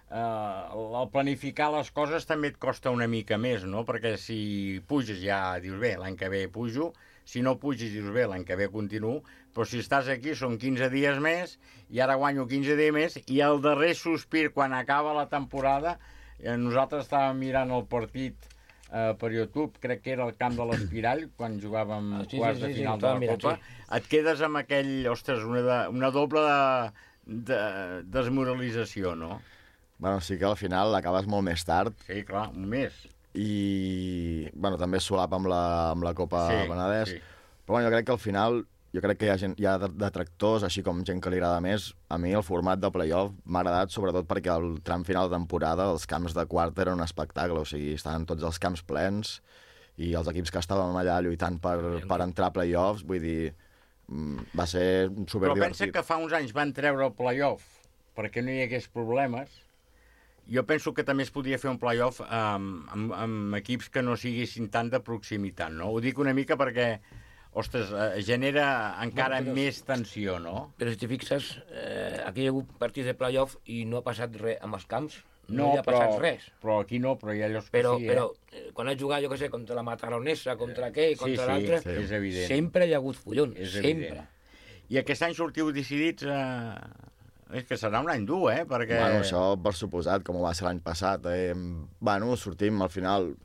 eh, el planificar les coses també et costa una mica més, no? Perquè si puges ja dius, bé, l'any que ve pujo, si no puges dius, bé, l'any que ve continuo, però si estàs aquí són quinze dies més, i ara guanyo quinze dies més, i el darrer sospir, quan acaba la temporada, eh, nosaltres estàvem mirant el partit eh, per YouTube, crec que era el camp de l'Espirall, quan jugàvem Ah, sí, quarts sí, de sí, sí, final estava de la mirant, Copa, sí. et quedes amb aquell, ostres, una, de, una doble de, de, desmoralització, no? Bueno, sí que al final l'acabes molt més tard. Sí, clar, un mes. I, bueno, també es solapa amb la, amb la Copa Sí, Penedès. sí. Però bueno, jo crec que al final, jo crec que hi ha, gent, hi ha detractors, així com gent que li agrada més. A mi el format de play-off m'ha agradat, sobretot perquè al tram final de temporada els camps de quart eren un espectacle, o sigui, estaven tots els camps plens i els equips que estàvem allà lluitant per, per entrar a play-offs, vull dir, mm, va ser Però pensa superdivertit. que fa uns anys van treure el play-off perquè no hi hagués problemes. Jo penso que també es podria fer un play-off amb, amb, amb equips que no siguessin tant de proximitat, no? Ho dic una mica perquè, ostres, eh, genera encara Bueno, però- més tensió, no? Però si t'hi fixes, eh, aquí hi ha hagut partits de play-off i no ha passat res amb els camps. No, No, hi ha però- passat res. Però aquí no, però hi ha llocs que Però, sí, eh? però eh, quan has jugat, jo què sé, contra la Mataronesa, contra aquell, Sí, contra sí, l'altre, sí, és evident. sempre hi ha hagut follons, És sempre. evident. I aquest any sortiu decidits a... És que serà un any dur, eh? Perquè... Bueno, això per suposat, com ho va ser l'any passat. Eh? Bueno, sortim al final,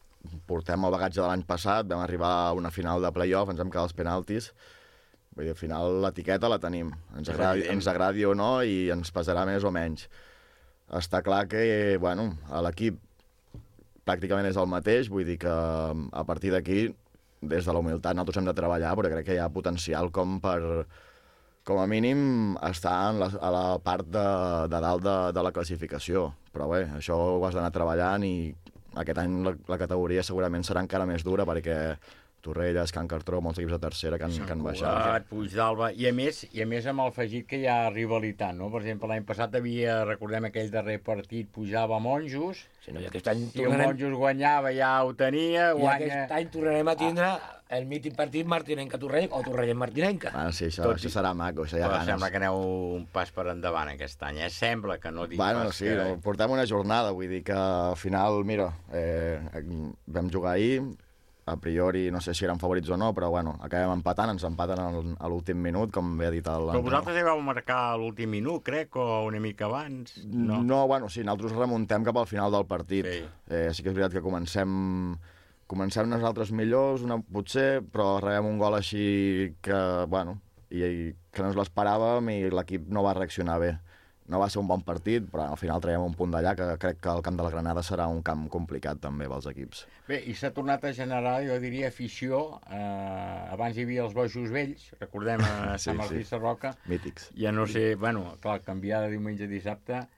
portem el bagatge de l'any passat, vam arribar a una final de play-off, ens vam quedar als penaltis. Vull dir, al final l'etiqueta la tenim. Ens És agradi, evident. ens agradi o no i ens pesarà més o menys. Està clar que, bueno, a l'equip pràcticament és el mateix, vull dir que a partir d'aquí, des de la humilitat, nosaltres hem de treballar, però crec que hi ha potencial com per, com a mínim, estar en la, a la part de, de dalt de, de la classificació. Però bé, això ho has d'anar treballant i aquest any la, la categoria segurament serà encara més dura perquè Torrelles, Can Cartró, molts equips de tercera que han, que han baixat. Cugat, Puigdalba, i a més, i a més amb el afegit que hi ha rivalitat, no? Per exemple, l'any passat havia, recordem aquell darrer partit, pujava Monjos, Sí, no, i aquest any si el tornarem, Monjos guanyava ja ho tenia, i guanya... aquest any tornarem a tindre el mític partit Martinenca-Torrellent o Torrellent-Martinenca. Ah, sí, això, Tot i- això serà maco, això hi ha Però ganes. sembla que aneu un pas per endavant aquest any, eh? Sembla que no dic Bueno, pas sí, que... no, portem una jornada, vull dir que al final, mira, eh, vam jugar ahir, a priori no sé si eren favorits o no, però bueno, acabem empatant, ens empaten al, a l'últim minut, com bé ha dit el... Però vosaltres hi vau marcar a l'últim minut, crec, o una mica abans? No. no, bueno, sí, nosaltres remuntem cap al final del partit. Sí. Eh, sí que és veritat que comencem, comencem nosaltres millors, una, potser, però rebem un gol així que, bueno, i, i que no ens l'esperàvem i l'equip no va reaccionar bé. No va ser un bon partit, però al final traiem un punt d'allà que crec que el camp de la Granada serà un camp complicat també pels equips. Bé, i s'ha tornat a generar, jo diria, afició. Eh, abans hi havia els bojos vells, recordem a Sí, Sant Martí sí. Sarroca. Mítics. Ja no sé, bueno, clar, canviar de diumenge a dissabte,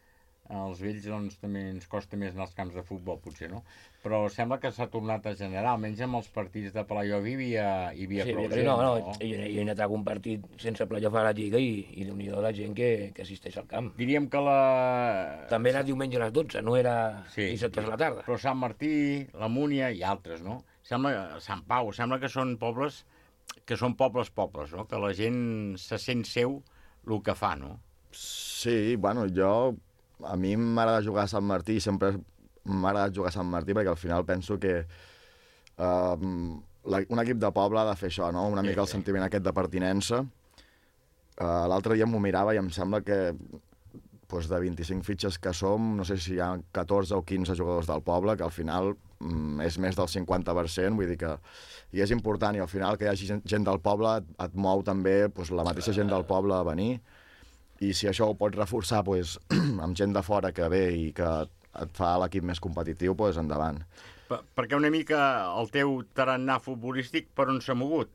als vells doncs, també ens costa més anar als camps de futbol, potser, no? Però sembla que s'ha tornat a generar, almenys amb els partits de playoff hi havia, hi havia sí, prou però gent, no, no, no? jo, jo he anat a algun partit sense playoff a la Lliga i, i déu-n'hi-do la gent que, que assisteix al camp. Diríem que la... També era diumenge a les dotze, no era sí, dissabte a la tarda. Però Sant Martí, la Múnia i altres, no? Sembla, Sant Pau, sembla que són pobles que són pobles pobles, no? Que la gent se sent seu el que fa, no? Sí, bueno, jo... A mi m'agrada jugar a Sant Martí i sempre m'ha agradat jugar a Sant Martí perquè al final penso que uh, la, un equip de poble ha de fer això, no? Una mica el sentiment aquest de pertinença. Uh, L'altre dia m'ho mirava i em sembla que pues, de vint-i-cinc fitxes que som, no sé si hi ha catorze o quinze jugadors del poble, que al final um, és més del cinquanta per cent, vull dir que i és important, i al final que hi hagi gent, gent del poble et, et mou també pues, la mateixa gent del poble a venir. I si això ho pots reforçar pues, amb gent de fora que ve i que et fa l'equip més competitiu, pues, endavant. Per, perquè una mica el teu tarannà futbolístic per on s'ha mogut?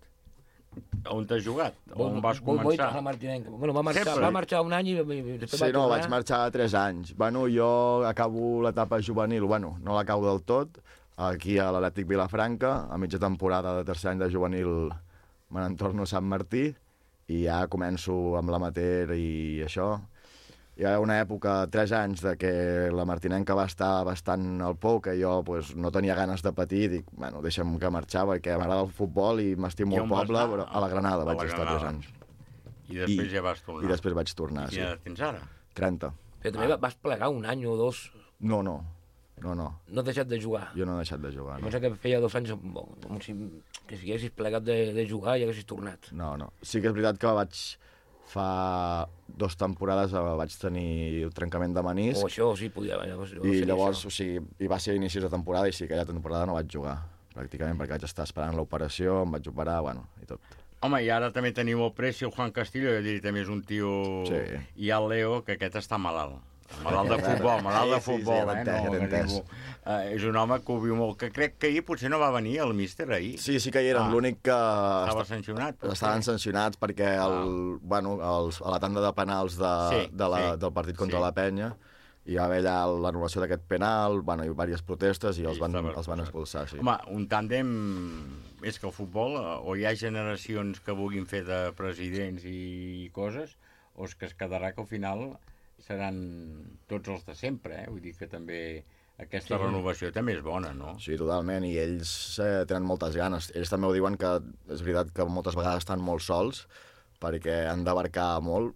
On t'has jugat? On vas començar? La Martinenca. Bueno, va, marxar, va marxar un any i, i després sí, va no, tornar. vaig marxar a tres anys. Bueno, jo acabo l'etapa juvenil, bueno, no l'acabo del tot, aquí a l'Atlètic Vilafranca, a mitja temporada de tercer any de juvenil me n'entorno a Sant Martí, i ja començo amb l'amateur i això. Hi ha una època, tres anys, de que la Martinenca va estar bastant al pou, que jo pues, no tenia ganes de patir, i dic, bueno, deixa'm que marxava, que m'agrada el futbol i m'estimo el poble, però a la Granada vaig estar tres anys. I després I, ja vas tornar. I després vaig tornar, I sí. quina edat tens ara? trenta. Però també vas plegar un any o dos? No, no. No, no. No has deixat de jugar? Jo no he deixat de jugar, no. Pensa que feia dos anys com si, que si haguessis plegat de, de jugar i haguessis tornat. No, no. Sí que és veritat que vaig fa dos temporades vaig tenir el trencament de menisc. O això, sí, podia... Llavors, I llavors, o sigui, hi va ser a inicis de temporada i sí, aquella temporada no vaig jugar, pràcticament, perquè vaig estar esperant l'operació, em vaig operar, bueno, i tot. Home, i ara també tenim el Preci, el Juan Castillo, jo diria també és un tio... Sí. I el Leo, que aquest està malalt. Malalt de futbol, malalt de futbol, sí, sí, sí, eh? No, entès, uh, és un home que ho viu molt, que crec que ahir potser no va venir el míster ahir. Sí, sí que hi eren, ah, l'únic que... Estava sancionat. Potser. Estaven sancionats perquè el, ah. bueno, els, a la tanda de penals de, sí, de la, sí, del partit contra sí. la Penya hi va haver allà l'anul·lació d'aquest penal, bueno, i diverses protestes i els van, els van expulsar. Sí. Home, un tàndem és que el futbol, o hi ha generacions que vulguin fer de presidents i coses, o és que es quedarà que al final seran tots els de sempre, eh? Vull dir que també aquesta sí. renovació també és bona, no? Sí, totalment, i ells eh, tenen moltes ganes. Ells també ho diuen que és veritat que moltes vegades estan molt sols perquè han d'abarcar molt,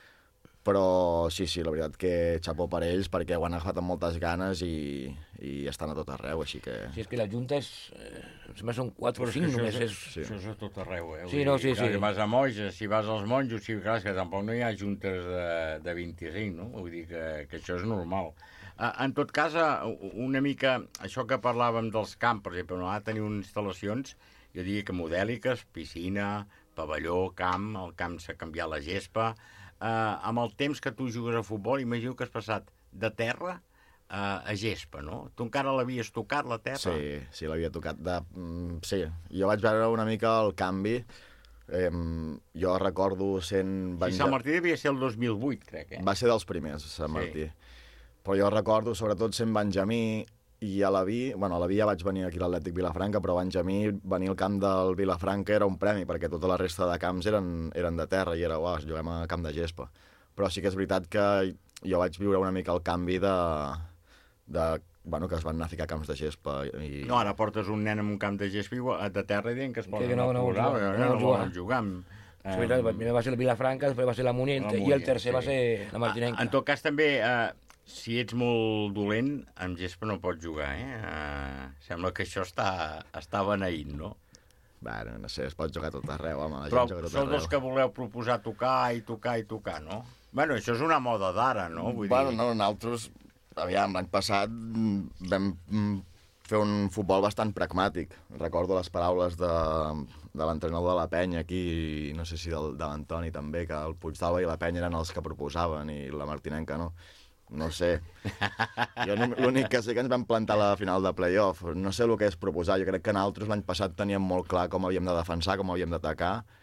però sí, sí, la veritat que xapó per ells perquè ho han agafat amb moltes ganes i, i estan a tot arreu, així que... Sí, és que la Junta és... Eh, sembla són quatre o cinc només. És, és... Sí. Això és a tot arreu, eh? Sí, no, sí, sí. Si vas a Moges, si vas als monjos, sí, clar, que tampoc no hi ha juntes de, de vint-i-cinc, no? Vull dir que, que això és normal. Uh, en tot cas, uh, una mica, això que parlàvem dels camps, per exemple, no ha de tenir unes instal·lacions, jo diria que modèliques, piscina, pavelló, camp, el camp s'ha canviat la gespa. Uh, amb el temps que tu jugues a futbol, imagino que has passat de terra uh, a gespa, no? Tu encara l'havies tocat, la terra? Sí, sí, l'havia tocat. De... Mm, sí, jo vaig veure una mica el canvi. Eh, jo recordo sent... Sí, Sant Martí devia ser el dos mil vuit, crec, eh? Va ser dels primers, Sant Martí. Sí. Però jo recordo, sobretot, sent benjamí, i a la Vi, bueno, a la Vi ja vaig venir aquí a l'Atlètic Vilafranca, però a Benjamí venir al camp del Vilafranca era un premi, perquè tota la resta de camps eren, eren de terra i era, uau, juguem a camp de gespa. Però sí que és veritat que jo vaig viure una mica el canvi de, de bueno, que es van anar a ficar camps de gespa. I... No, ara portes un nen en un camp de gespa de terra i diuen que es poden no, no, posar, no, no, no, no volen jugar. Sí, um... el primer va ser el Vilafranca, després va ser la Múnia i el tercer sí. va ser la Martinenca. En tot cas, també... Uh, si ets molt dolent, amb gespa no pots jugar, eh? Uh, sembla que això està, està beneint, no? Bueno, no sé, es pot jugar tot arreu, home. La Però gent juga tot sou arreu. dels que voleu proposar tocar i tocar i tocar, no? Bueno, això és una moda d'ara, no? Vull bueno, dir... no, nosaltres, aviam, l'any passat vam fer un futbol bastant pragmàtic. Recordo les paraules de, de l'entrenador de la Penya aquí, no sé si del, de l'Antoni també, que el Puigdava i la Penya eren els que proposaven i la Martinenca no. No sé. Jo l'únic que sé que ens vam plantar a la final de playoff. No sé el que és proposar. Jo crec que nosaltres l'any passat teníem molt clar com havíem de defensar, com havíem d'atacar,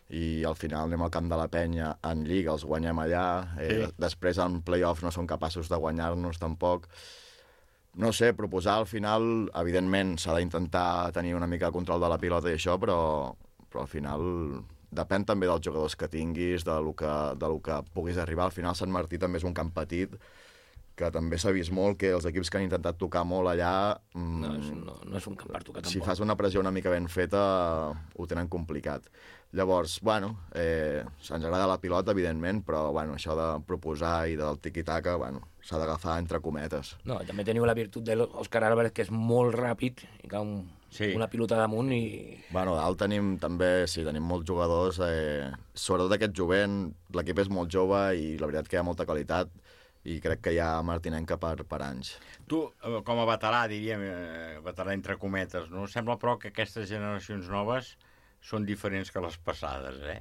i al final anem al camp de la Penya en Lliga, els guanyem allà, eh, sí. després en play-off no som capaços de guanyar-nos tampoc. No sé, proposar al final, evidentment s'ha d'intentar tenir una mica de control de la pilota i això, però, però al final depèn també dels jugadors que tinguis, de lo que, de lo que puguis arribar. Al final Sant Martí també és un camp petit, que també s'ha vist molt que els equips que han intentat tocar molt allà... Mmm, no, és, no, no és un camp per tocar tampoc. Si fas una pressió una mica ben feta, ho tenen complicat. Llavors, bueno, eh, ens agrada la pilota, evidentment, però bueno, això de proposar i del tiqui-taca, bueno, s'ha d'agafar entre cometes. No, també teniu la virtut de l'Òscar Álvarez, que és molt ràpid, i cau un, sí. una pilota damunt i... Bueno, dalt tenim també, sí, tenim molts jugadors, eh, sobretot aquest jovent, l'equip és molt jove i la veritat que hi ha molta qualitat, i crec que hi ha martinenca per, per anys. Tu, com a veterà, diríem, eh, veterà entre cometes, no? Sembla, però, que aquestes generacions noves són diferents que les passades, eh?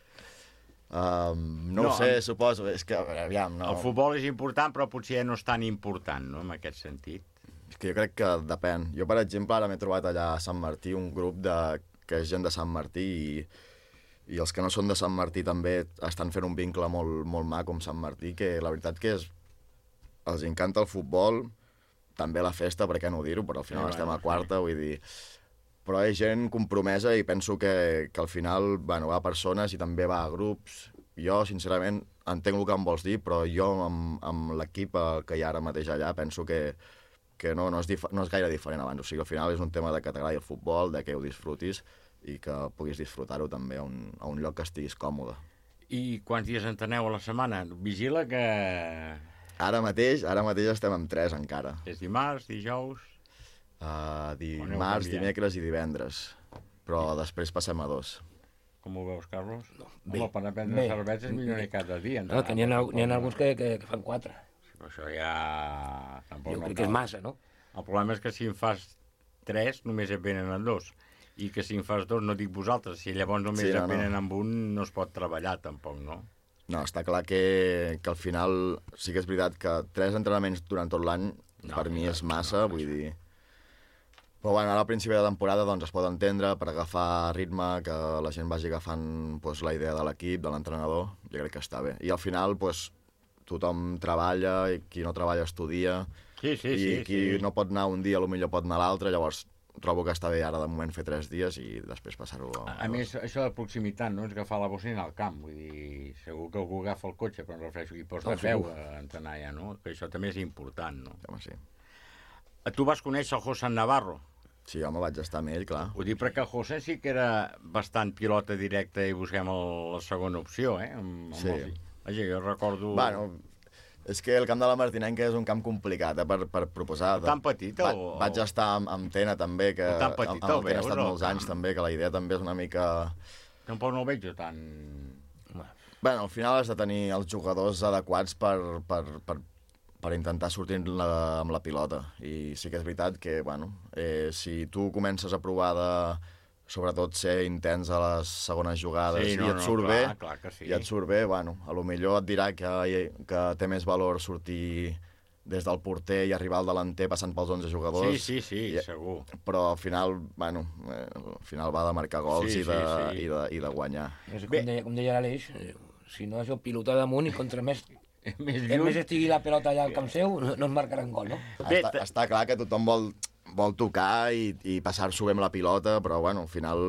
Um, no, no ho sé, em... suposo. És que, a veure, aviam, no... El futbol és important, però potser ja no és tan important, no?, en aquest sentit. És que jo crec que depèn. Jo, per exemple, ara m'he trobat allà a Sant Martí un grup de... que és gent de Sant Martí i... i els que no són de Sant Martí també estan fent un vincle molt, molt maco amb Sant Martí, que la veritat que és, els encanta el futbol, també la festa, per què no dir-ho, però al final sí, estem a quarta, vull dir... Però és gent compromesa i penso que, que al final, bueno, va a persones i també va a grups. Jo, sincerament, entenc el que em vols dir, però jo amb, amb l'equip que hi ha ara mateix allà penso que, que no, no, és dif- no és gaire diferent abans. O sigui, al final és un tema de que t'agradi el futbol, de que ho disfrutis, i que puguis disfrutar-ho també a un, a un lloc que estiguis còmode. I quants dies enteneu a la setmana? Vigila que... Ara mateix, ara mateix estem amb tres encara. És dimarts, dijous... Uh, dimarts, dimecres i divendres. Però després passem a dos. Com ho veus, Carlos? No, bé. Home, per aprendre bé. cervesa és millor ni cada dia. No, que n'hi ha, n'hi ha alguns que, que, que fan quatre. Sí, però això ja... Tampoc jo no crec cal. que és massa, no? El problema és que si en fas tres, només et venen en dos. I que si en fas dos, no dic vosaltres, si llavors només sí, no, et venen no. amb un, no es pot treballar tampoc, no? No, està clar que, que al final sí que és veritat que tres entrenaments durant tot l'any no, per mi és massa, no, vull dir... Però bueno, ara al principi de temporada doncs, es pot entendre per agafar ritme, que la gent vagi agafant doncs, la idea de l'equip, de l'entrenador, jo crec que està bé. I al final doncs, tothom treballa, i qui no treballa estudia, sí, sí, i sí, qui sí. no pot anar un dia potser pot anar l'altre, llavors trobo que està bé ara de moment fer tres dies i després passar-ho a... A, a més, això de proximitat, no?, és agafar la bossa i anar al camp, vull dir, segur que algú agafa el cotxe, però em refereixo que hi posa el peu a entrenar ja, no?, que això també és important, no? Home, sí. Tu vas conèixer el José Navarro? Sí, home, vaig estar amb ell, clar. Ho dic perquè el José sí que era bastant pilota directa i busquem el, la segona opció, eh? Amb, amb sí. El... Vaja, jo recordo... Bueno, és que el camp de la Martinenca és un camp complicat, eh, per, per proposar. Tan petit, o... Va, vaig estar amb, amb Tena, també, que... Tan petit, amb, amb el veus, Tena he estat molts anys, també, que la idea també és una mica... Tampoc no el veig jo tan... Bueno, al final has de tenir els jugadors adequats per... per, per per intentar sortir la, amb la pilota. I sí que és veritat que, bueno, eh, si tu comences a provar de, sobretot, ser intens a les segones jugades sí, no, i et surt no, bé, clar, clar que sí. i et surt bé, bueno, a lo millor et dirà que, que té més valor sortir des del porter i arribar al delanter passant pels onze jugadors. Sí, sí, sí, i, segur. Però al final, bueno, eh, al final va de marcar gols sí, i, de, sí, sí. I, de, i de guanyar. És com, deia, com deia l'Aleix, si no això pilota damunt i contra més... Més, més estigui la pelota allà al camp seu, no, no es marcaran gol, no? Està, està clar que tothom vol, vol tocar i, i passar-s'ho bé amb la pilota, però bueno, al final,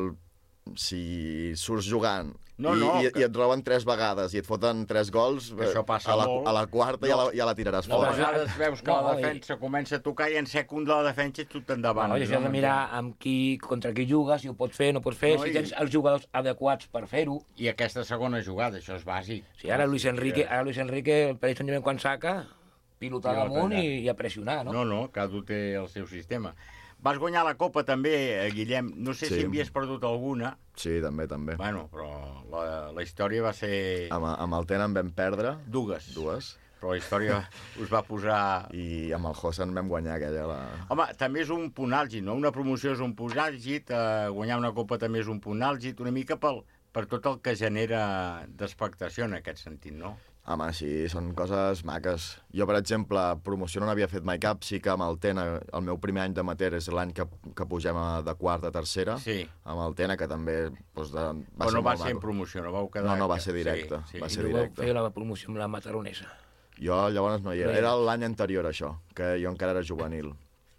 si surts jugant no, i, no, i, que... i et roben tres vegades i et foten tres gols, això passa a, la, molt. a la quarta no. ja, la, ja la tiraràs no, fora. A vegades veus que no, la defensa i... comença a tocar i en sec un de la defensa i tot endavant. No, i això has de mirar amb qui, contra qui jugues, si ho pots fer, no pots fer, no, si i... tens els jugadors adequats per fer-ho. I aquesta segona jugada, això és bàsic. Sí, ara Luis Enrique, ara Luis Enrique el Paris Saint-Germain quan saca, pilotar damunt i, i a pressionar, no? No, no, cada un té el seu sistema. Vas guanyar la Copa també, Guillem. No sé sí. si havies perdut alguna. Sí, també, també. Bueno, però la, la història va ser... Amb, amb el Tena en vam perdre. Dues. Dues. Però la història us va posar... I amb el José en vam guanyar aquella. La... Home, també és un punt àlgid, no? Una promoció és un punt àlgid, eh, guanyar una Copa també és un punt àlgid, una mica pel, per tot el que genera d'expectació en aquest sentit, no? Home, sí, són coses maques. Jo, per exemple, promoció no n'havia fet mai cap, sí que amb el Tena, el meu primer any d'amateur és l'any que, que pugem a, de quart a tercera, sí. Amb el Tena, que també doncs, de, va Però ser no va molt ser en maco. promoció, no vau quedar... No, no, va ser directe. Sí, sí. Va ser I tu directe. vau fer la promoció amb la mataronesa. Jo llavors no hi era. Era l'any anterior, això, que jo encara era juvenil.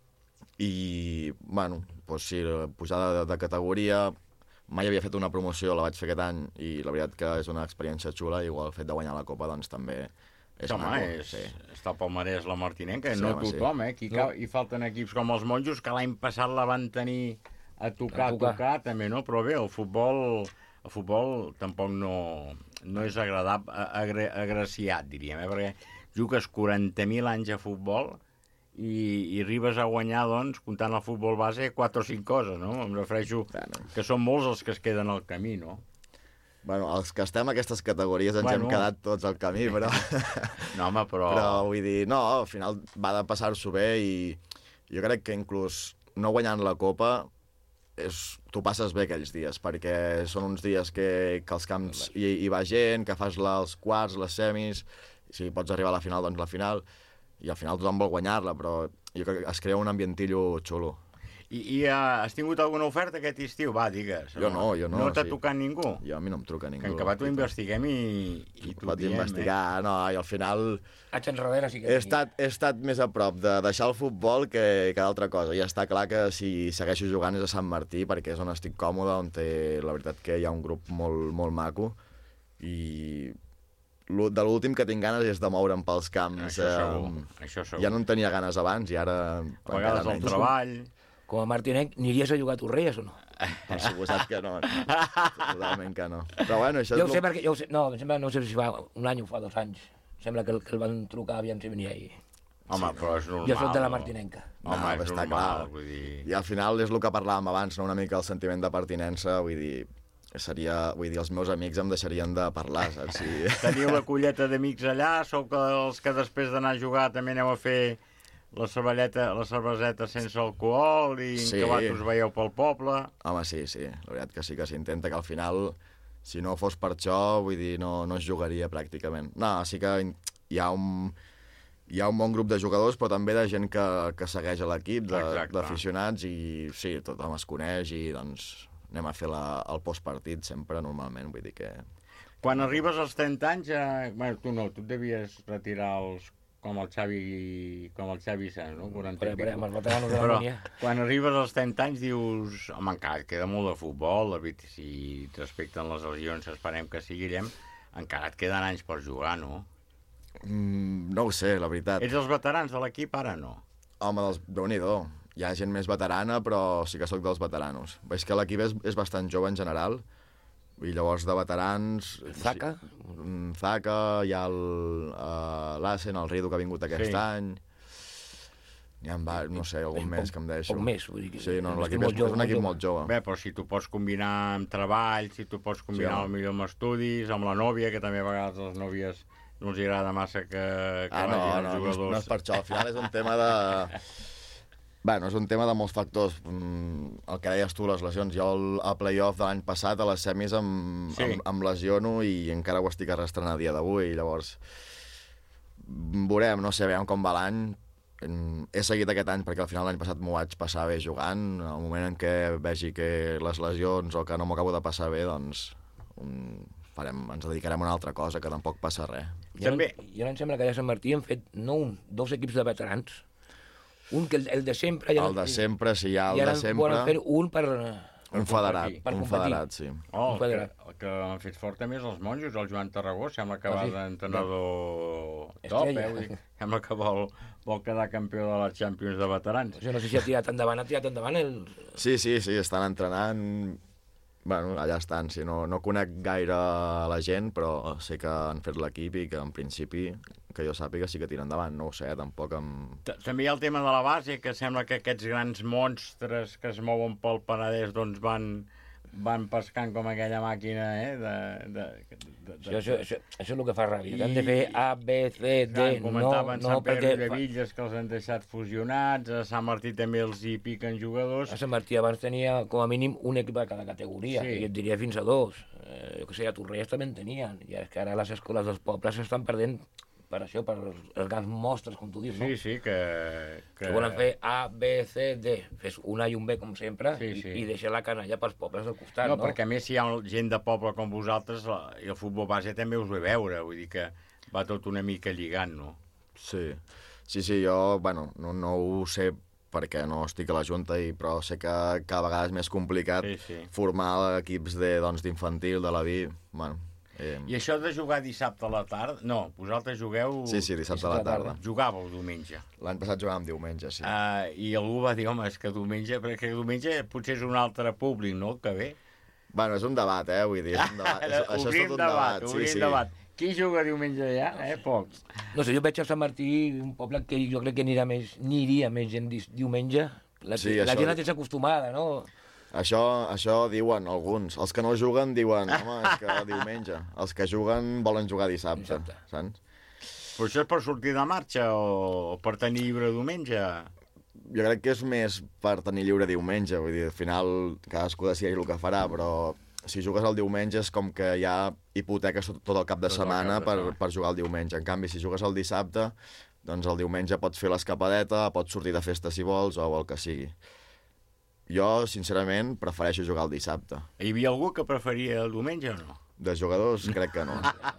I, bueno, doncs sí, pujada de, de categoria... Mai havia fet una promoció, la vaig fer aquest any, i la veritat que és una experiència xula, i igual el fet de guanyar la Copa, doncs també és home, maco. És, sí. està al palmarès la Martinenca, Sí, no home, tothom, sí. eh? Aquí No. no. Hi falten equips com els Monjos, que l'any passat la van tenir a tocar, a A tocar, tocar. també, no? Però bé, el futbol, el futbol tampoc no, no és agradable, agre, agraciat, diríem, eh? Perquè jugues quaranta mil anys a futbol i, i arribes a guanyar, doncs, comptant el futbol base, quatre o cinc coses, no? Em refereixo bueno. que són molts els que es queden al camí, no? Bueno, els que estem a aquestes categories ens Bueno. hem quedat tots al camí, però... No, home, però... Però vull dir, no, al final va de passar-s'ho bé i jo crec que inclús no guanyant la Copa és, tu passes bé aquells dies, perquè són uns dies que, que als camps hi, hi va gent, que fas la, els quarts, les semis, si pots arribar a la final, doncs la final, i al final tothom vol guanyar-la, però jo crec que es crea un ambientillo xulo. I, i uh, has tingut alguna oferta aquest estiu? Va, digues. Jo no, jo no. No t'ha sí. tocat ningú? Jo, a mi no em truca ningú. Que en acabat ho investiguem i, i t'ho Pots diem, investigar, eh? no, i al final... Haig enrere sí que He estat, he estat més a prop de deixar el futbol que, que d'altra cosa. I està clar que si segueixo jugant és a Sant Martí, perquè és on estic còmode, on té, la veritat que hi ha un grup molt, molt maco. I de l'últim que tinc ganes és de moure'm pels camps. Això segur, eh, això segur. Ja no en tenia ganes abans i ara... A vegades el treball... Com a Martinenc, aniries a jugar a Torrelles o no? Per suposat que no. Totalment que no. Però bueno, això jo és... ho sé lo- perquè, jo ho sé, no, em sembla, no sé si fa un any o fa dos anys. Sembla que el, que el van trucar, aviam si venia ahir. Home, però és normal. Jo soc de la no? Martinenca. No, Home, és està normal, clar. vull dir... I al final és el que parlàvem abans, no? Una mica el sentiment de pertinença, vull dir, seria, vull dir, els meus amics em deixarien de parlar, saps? Si... Teniu la colleta d'amics allà, sou que els que després d'anar a jugar també aneu a fer la cervelleta, la cerveseta sense alcohol i en Sí. acabat us veieu pel poble. Home, sí, sí, la veritat que sí que s'intenta, que al final, si no fos per això, vull dir, no, no es jugaria pràcticament. No, sí que hi ha un, hi ha un bon grup de jugadors, però també de gent que, que segueix a l'equip, de- Exacte. d'aficionats, i sí, tothom es coneix i doncs anem a fer la, el postpartit sempre, normalment, vull dir que... Quan arribes als trenta anys, eh, bueno, tu no, tu et devies retirar els, com el Xavi, com el Xavi Sanz, no? quaranta Però, i però, pico. amb els veteranos de la Però línia. quan arribes als trenta anys dius, home, encara et queda molt de futbol, la veritat, si et respecten les lesions, esperem que seguirem, encara et queden anys per jugar, no? Mm, no ho sé, la veritat. Ets els veterans de l'equip, ara no? Home, dels... Déu-n'hi-do. Hi ha gent més veterana, però sí que sóc dels veteranos. Veig que l'equip és, és bastant jove en general, i llavors de veterans... Zaka? Sí, Zaka, hi ha el, uh, l'Asen, el Rido, que ha vingut aquest Sí. any... Hi ha, va, no sé, algun Poc- més que em deixo. poc més, vull dir que Sí, no, és l'equip molt és, jove, és un equip molt molt jove. Bé, però si tu pots combinar amb treball, si tu pots combinar home. sí, millor amb estudis, amb la nòvia, que també a vegades les nòvies no els agrada massa que, que Ah, no, vagin els no, no, és- jugadors. no és per això. Al final és un tema de... Bueno, és un tema de molts factors. Mm, El que deies tu, les lesions. Jo al- a playoff de l'any passat, a les semis, em, Sí. em, em lesiono i encara ho estic arrastrant a dia d'avui. Llavors, veurem, no sé, veiem com va l'any. Mm, He seguit aquest any perquè al final l'any passat m'ho vaig passar bé jugant. Al moment en què vegi que les lesions o que no m'ho acabo de passar bé, doncs mm, farem, ens dedicarem a una altra cosa, que tampoc passa res. I ara, I ara em sembla que allà a Sant Martí han fet no un, dos equips de veterans. Un que el, el de sempre... Ja El de sempre, sí, hi ha el I ara de sempre. volen fer un per... Un federat, per un competir. federat, sí. Oh, Un el, que, federat. el que han fet fort també és els monjos, el Joan Tarragó, sembla que Ah, va sí? d'entrenador top, Estrella. eh? Vull dir, sembla que vol, vol quedar campió de la Champions de veterans. Jo no sé si ha tirat endavant, ha tirat endavant el... Sí, sí, sí, estan entrenant... Bueno, allà estan, sí, no, no conec gaire la gent, però sé que han fet l'equip i que en principi, que jo sàpiga, sí que tiren endavant, no ho sé, tampoc amb... T- També hi ha el tema de la base, que sembla que aquests grans monstres que es mouen pel Penedès doncs van van pescant com aquella màquina, eh? De, de, de, de, això, això, això, això és el que fa ràbia. I... Han de fer A, B, C, D, no, comentaven no, Sant Pere perquè... de Villes que els han deixat fusionats, a Sant Martí també els hi piquen jugadors. A Sant Martí abans tenia com a mínim un equip de cada categoria, sí. I et diria fins a dos. Eh, jo que sé, a Torrelles també en tenien, i és que ara les escoles dels pobles s'estan perdent per això, per els grans mostres, com tu dius, no? Sí, sí, que... Que, que volen fer A, B, C, D. Fes un A i un B, com sempre, sí, sí. I, i deixa la canalla pels pobles del costat, no? No, perquè a més si hi ha gent de poble com vosaltres, la, i el futbol base també us ve veure, vull dir que va tot una mica lligant, no? Sí, sí, sí, jo, bueno, no, no ho sé perquè no estic a la Junta, i, però sé que cada vegada és més complicat sí, sí. formar equips de, doncs, d'infantil, de la V I, bueno... Eh... I això de jugar dissabte a la tarda... No, vosaltres jugueu... Sí, sí, dissabte a la tarda. Jugàveu diumenge. L'any passat jugàvem diumenge, sí. Uh, I algú va dir, home, és que diumenge... Perquè diumenge potser és un altre públic, no?, que ve. Bueno, és un debat, eh, vull dir, és un debat. és, això és tot un debat. debat, sí, sí. Debat. Qui juga diumenge allà? Eh, pocs. No sé, jo veig a Sant Martí, un poble que jo crec que anirà més, aniria més gent diumenge. La, sí, la això... gent és acostumada, no? Això, això diuen alguns. Els que no juguen diuen, home, és que diumenge. Els que juguen volen jugar dissabte, dissabte. Saps? Però això és per sortir de marxa o per tenir lliure diumenge? Jo crec que és més per tenir lliure diumenge. Vull dir, al final cadascú decideix el que farà, però si jugues el diumenge és com que hi ha hipoteques tot el cap de tot setmana cap de per, per jugar el diumenge. En canvi, si jugues el dissabte, doncs el diumenge pots fer l'escapadeta, pots sortir de festa si vols o el que sigui. Jo, sincerament, prefereixo jugar el dissabte. Hi havia algú que preferia el diumenge o no? De jugadors, crec que no.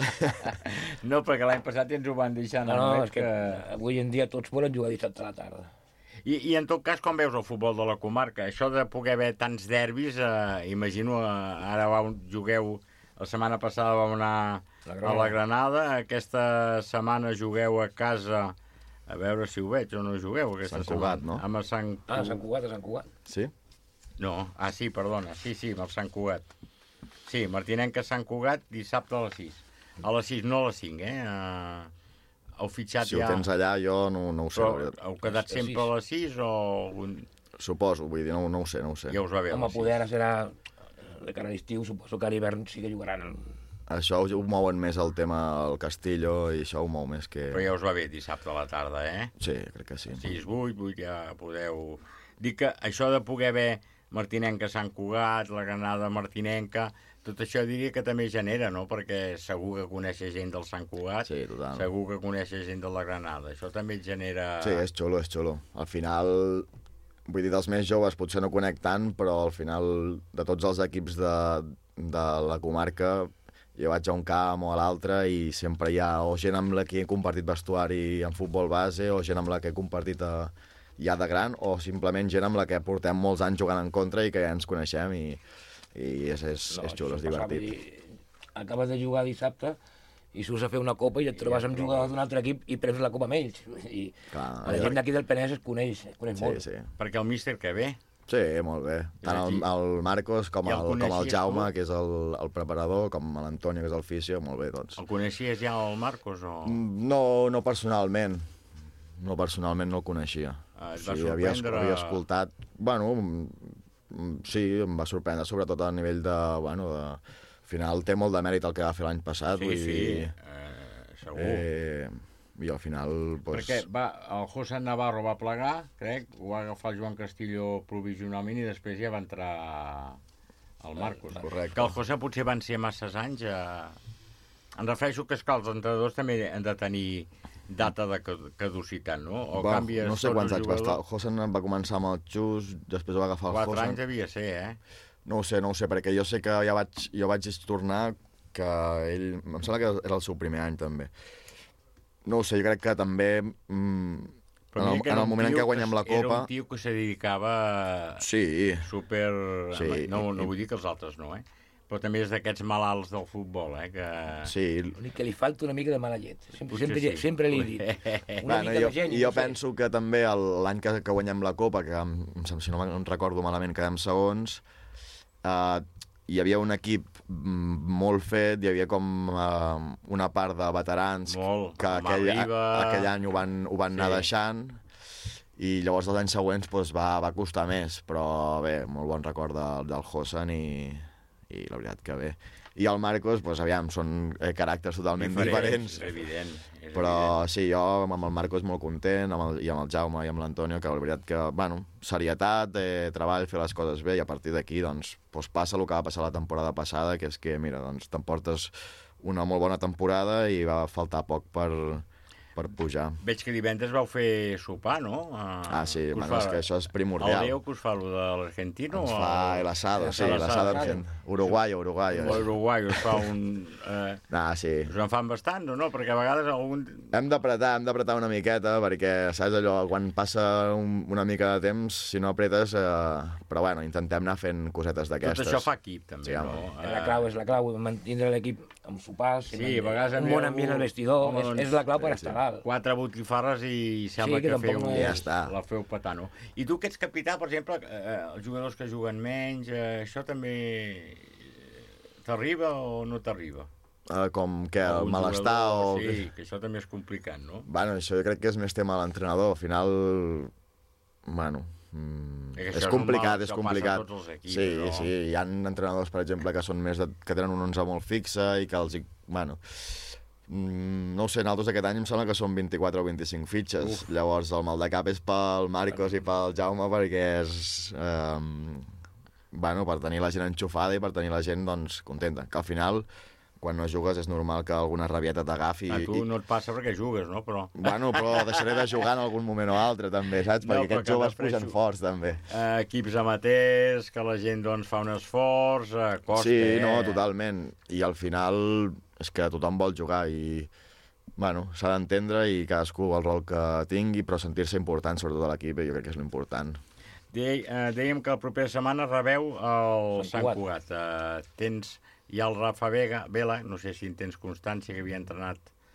No, perquè l'any passat ens ho van deixar. No, no, és que avui en dia tots volen jugar dissabte a la tarda. I, I en tot cas, com veus el futbol de la comarca? Això de poder haver tants derbis, eh, imagino, eh, ara va, jugueu, la setmana passada vau anar la a la Granada, aquesta setmana jugueu a casa... A veure si ho veig o no jugueu aquesta Sant Cugat, setmana. no? Amb el Sant... Ah, Sant Cugat, a Sant Cugat. Sí? No, ah, sí, perdona, sí, sí, amb el Sant Cugat. Sí, Martinenca Sant Cugat, dissabte a les sis. A les sis, no a les cinc, eh? Uh, heu fitxat si ja... Si ho tens allà, jo no, no ho sé. Però heu quedat sempre a les sis o... Un... Suposo, vull dir, no, no ho sé, no ho sé. Ja us va bé a les sis. Home, poder ara serà de cara a l'estiu, suposo que a l'hivern sí que jugaran... Això ho mouen més el tema al Castillo i això ho mou més que... Però ja us va bé dissabte a la tarda, eh? Sí, crec que sí. sis, vuit, vuit, ja podeu... Dic que això de poder haver Martinenca Sant Cugat, la Granada Martinenca, tot això diria que també genera, no? Perquè segur que coneixes gent del Sant Cugat, sí, total. Segur que coneixes gent de la Granada. Això també genera... Sí, és xulo, és xulo. Al final, vull dir, dels més joves potser no conec tant, però al final de tots els equips de, de la comarca... Jo vaig a un camp o a l'altre i sempre hi ha o gent amb la que he compartit vestuari en futbol base o gent amb la que he compartit a, ja de gran o simplement gent amb la que portem molts anys jugant en contra i que ja ens coneixem i, i és, és, no, és xulo, és divertit. Dir, acabes de jugar dissabte i surts a fer una copa i et trobes amb jugadors d'un altre equip i prens la copa amb ells. I clar, la gent d'aquí del Penedès es coneix, es coneix sí, molt. Sí. Perquè el míster que ve... Sí, molt bé. Tant el, el Marcos com el, el com el Jaume, tu? Que és el, el preparador, com l'Antonio, que és el fisio, molt bé, tots. El coneixies ja, el Marcos? O... No, no personalment. No personalment no el coneixia. Ah, et va sí, sorprendre? Havia, havia escoltat... Bueno, sí, em va sorprendre, sobretot a nivell de... Bueno, de... Al final té molt de mèrit el que va fer l'any passat. Sí, vull sí, dir, eh, segur. Eh, I al final... Pues... Perquè va, el José Navarro va plegar, crec, ho va agafar el Joan Castillo provisionalment i després ja va entrar el Marcos. Correcte. Que el José potser van ser masses anys. Eh... Em refereixo que és que els entrenadors també han de tenir data de caducitat, no? O va, canvies no sé quants anys va estar. El jugador... José va començar amb el Xus, després va agafar el Quatre José. anys devia ser, eh? No ho sé, no ho sé, perquè jo sé que ja vaig, jo vaig tornar que ell... Em sembla que era el seu primer any, també. No ho sé, jo crec que també... Mm, en el, en el moment en què guanyem la Copa... Era un tio que se dedicava... Sí. Super... Sí. No, no vull dir que els altres no, eh? Però també és d'aquests malalts del futbol, eh? Que... Sí. L'únic que li falta una mica de mala llet. Sempre, sempre, sí. sempre li he dit. Una bueno, mica jo, de geni. Jo no sé. penso que també l'any que, que guanyem la Copa, que si no me'n recordo malament quedem segons, eh, hi havia un equip molt fet, hi havia com uh, una part de veterans molt, que aquell, Riba... aquell any ho van, ho van sí. anar deixant i llavors els anys següents doncs, va, va costar més, però bé, molt bon record de, del Hossen i, i la veritat que bé. I el Marcos, doncs, aviam, són eh, caràcters totalment diferents. És evident. És però evident. sí, jo amb el Marcos molt content, amb el, i amb el Jaume i amb l'Antonio, que la veritat que, bueno, serietat, eh, treball, fer les coses bé, i a partir d'aquí, doncs, doncs, passa el que va passar la temporada passada, que és que, mira, doncs, t'emportes una molt bona temporada i va faltar poc per, per pujar. Veig que divendres vau fer sopar, no? Ah, ah sí, bueno, fa... és que això és primordial. El Déu que us fa, el de l'Argentino? Ens fa el asado, sí, l'asado argentino. Uruguai, Uruguai. Uruguai, us fa un... Eh... Ah, sí. Us en fan bastant, o no? Perquè a vegades algun... Hem d'apretar, hem d'apretar una miqueta, perquè, saps allò, quan passa un, una mica de temps, si no apretes... Eh... Però, bueno, intentem anar fent cosetes d'aquestes. Tot això fa equip, també, sí, no? La clau és la clau, mantenir l'equip amb sopars, sí, a vegades un bon ambient al vestidor, home, és, és la clau per estar dalt. Quatre botifarres i sembla sí, que, que feu, no és... ja està. La feu petar, no? I tu que ets capità, per exemple, eh, els jugadors que juguen menys, eh, això també t'arriba o no t'arriba? Uh, com que el Algun malestar jugador, o... Sí, que això també és complicat, no? Bueno, això jo crec que és més tema de l'entrenador. Al final, bueno... Mm, és, és complicat, és complicat. Equips, sí, no? sí, hi ha entrenadors, per exemple, que són més de, que tenen un onze molt fixe i que els... Bueno, mm, no ho sé, nosaltres aquest any em sembla que són vint-i-quatre o vint-i-cinc fitxes. Uf. Llavors el mal de cap és pel Marcos i pel Jaume perquè és... Eh, bueno, per tenir la gent enxufada i per tenir la gent, doncs, contenta. Que al final... Quan no jugues és normal que alguna rabieta t'agafi. A tu no et passa perquè jugues, no? Però... Bueno, però deixaré de jugar en algun moment o altre, també, saps? No, perquè aquests joves pugen forts, també. Eh, equips amateurs, que la gent doncs, fa un esforç, eh, costa... Sí, no, totalment. I al final és que tothom vol jugar i... Bueno, s'ha d'entendre i cadascú el rol que tingui, però sentir-se important, sobretot a l'equip, jo crec que és l'important. De, eh, dèiem que la propera setmana rebeu el Sant Cugat. Eh, tens... Hi ha el Rafa Vega, Vela, no sé si en tens constància, que havia entrenat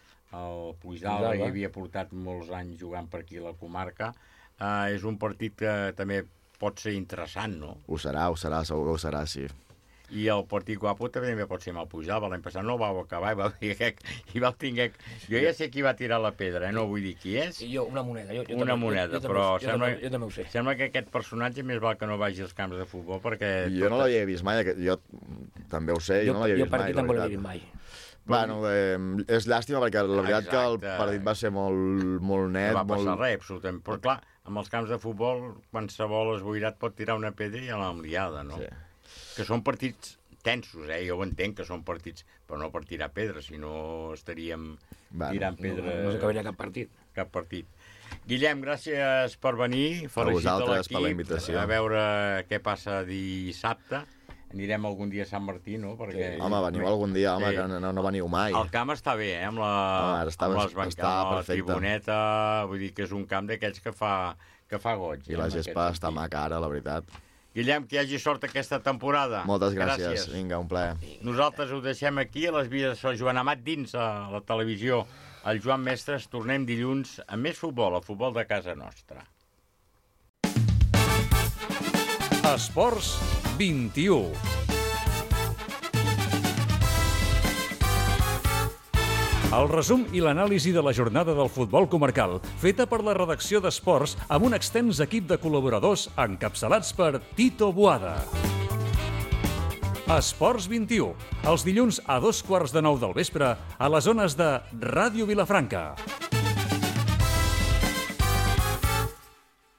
el Puigdàlber i havia portat molts anys jugant per aquí a la comarca. Uh, és un partit que també pot ser interessant, no? Ho serà, ho serà, segur que ho serà, sí. I el partit guapo també pot ser amb el Puigdàlber. L'any passat no el vau acabar i vau tinguer... I vau tinguer... Jo ja sé qui va tirar la pedra, eh? No vull dir qui és. I jo, una moneda. Jo, jo una també, moneda, jo, jo però també, sembla, jo, també, jo també ho sé. Sembla que aquest personatge més val que no vagi als camps de futbol perquè... Jo no l'havia vist mai, jo també ho sé, jo, jo no l'havia vist mai. Jo per aquí tampoc l'havia vist mai. Bueno, eh, és llàstima perquè la veritat que el partit va ser molt, molt net. No va passar molt... res, absolutament. Però clar, amb els camps de futbol, qualsevol esboirat pot tirar una pedra i a l'ampliada, no? Sí. Que són partits tensos, eh? Jo ho entenc que són partits, però no per tirar pedra, si no estaríem bueno, tirant pedra... No, no s'acabaria cap partit. Cap partit. Guillem, gràcies per venir. A vosaltres per la invitació. A veure què passa dissabte. Anirem algun dia a Sant Martí, no? Perquè... Sí. Home, veniu algun dia, home, sí. que no, no veniu mai. El camp està bé, eh? Amb, la, home, està, amb les bancades, la tribuneta, vull dir que és un camp d'aquells que fa, que fa goig. I eh, la gespa està maca ara, la veritat. Guillem, que hi hagi sort aquesta temporada. Moltes gràcies. gràcies. Vinga, un plaer. Nosaltres ho deixem aquí, a les vides del Joan Amat dins a la televisió. El Joan Mestres, tornem dilluns amb més futbol, el futbol de casa nostra. Esports vint-i-u. El resum i l'anàlisi de la jornada del futbol comarcal, feta per la redacció d'Esports amb un extens equip de col·laboradors encapçalats per Tito Boada. Esports vint-i-u, els dilluns a dos quarts de nou del vespre a les zones de Ràdio Vilafranca.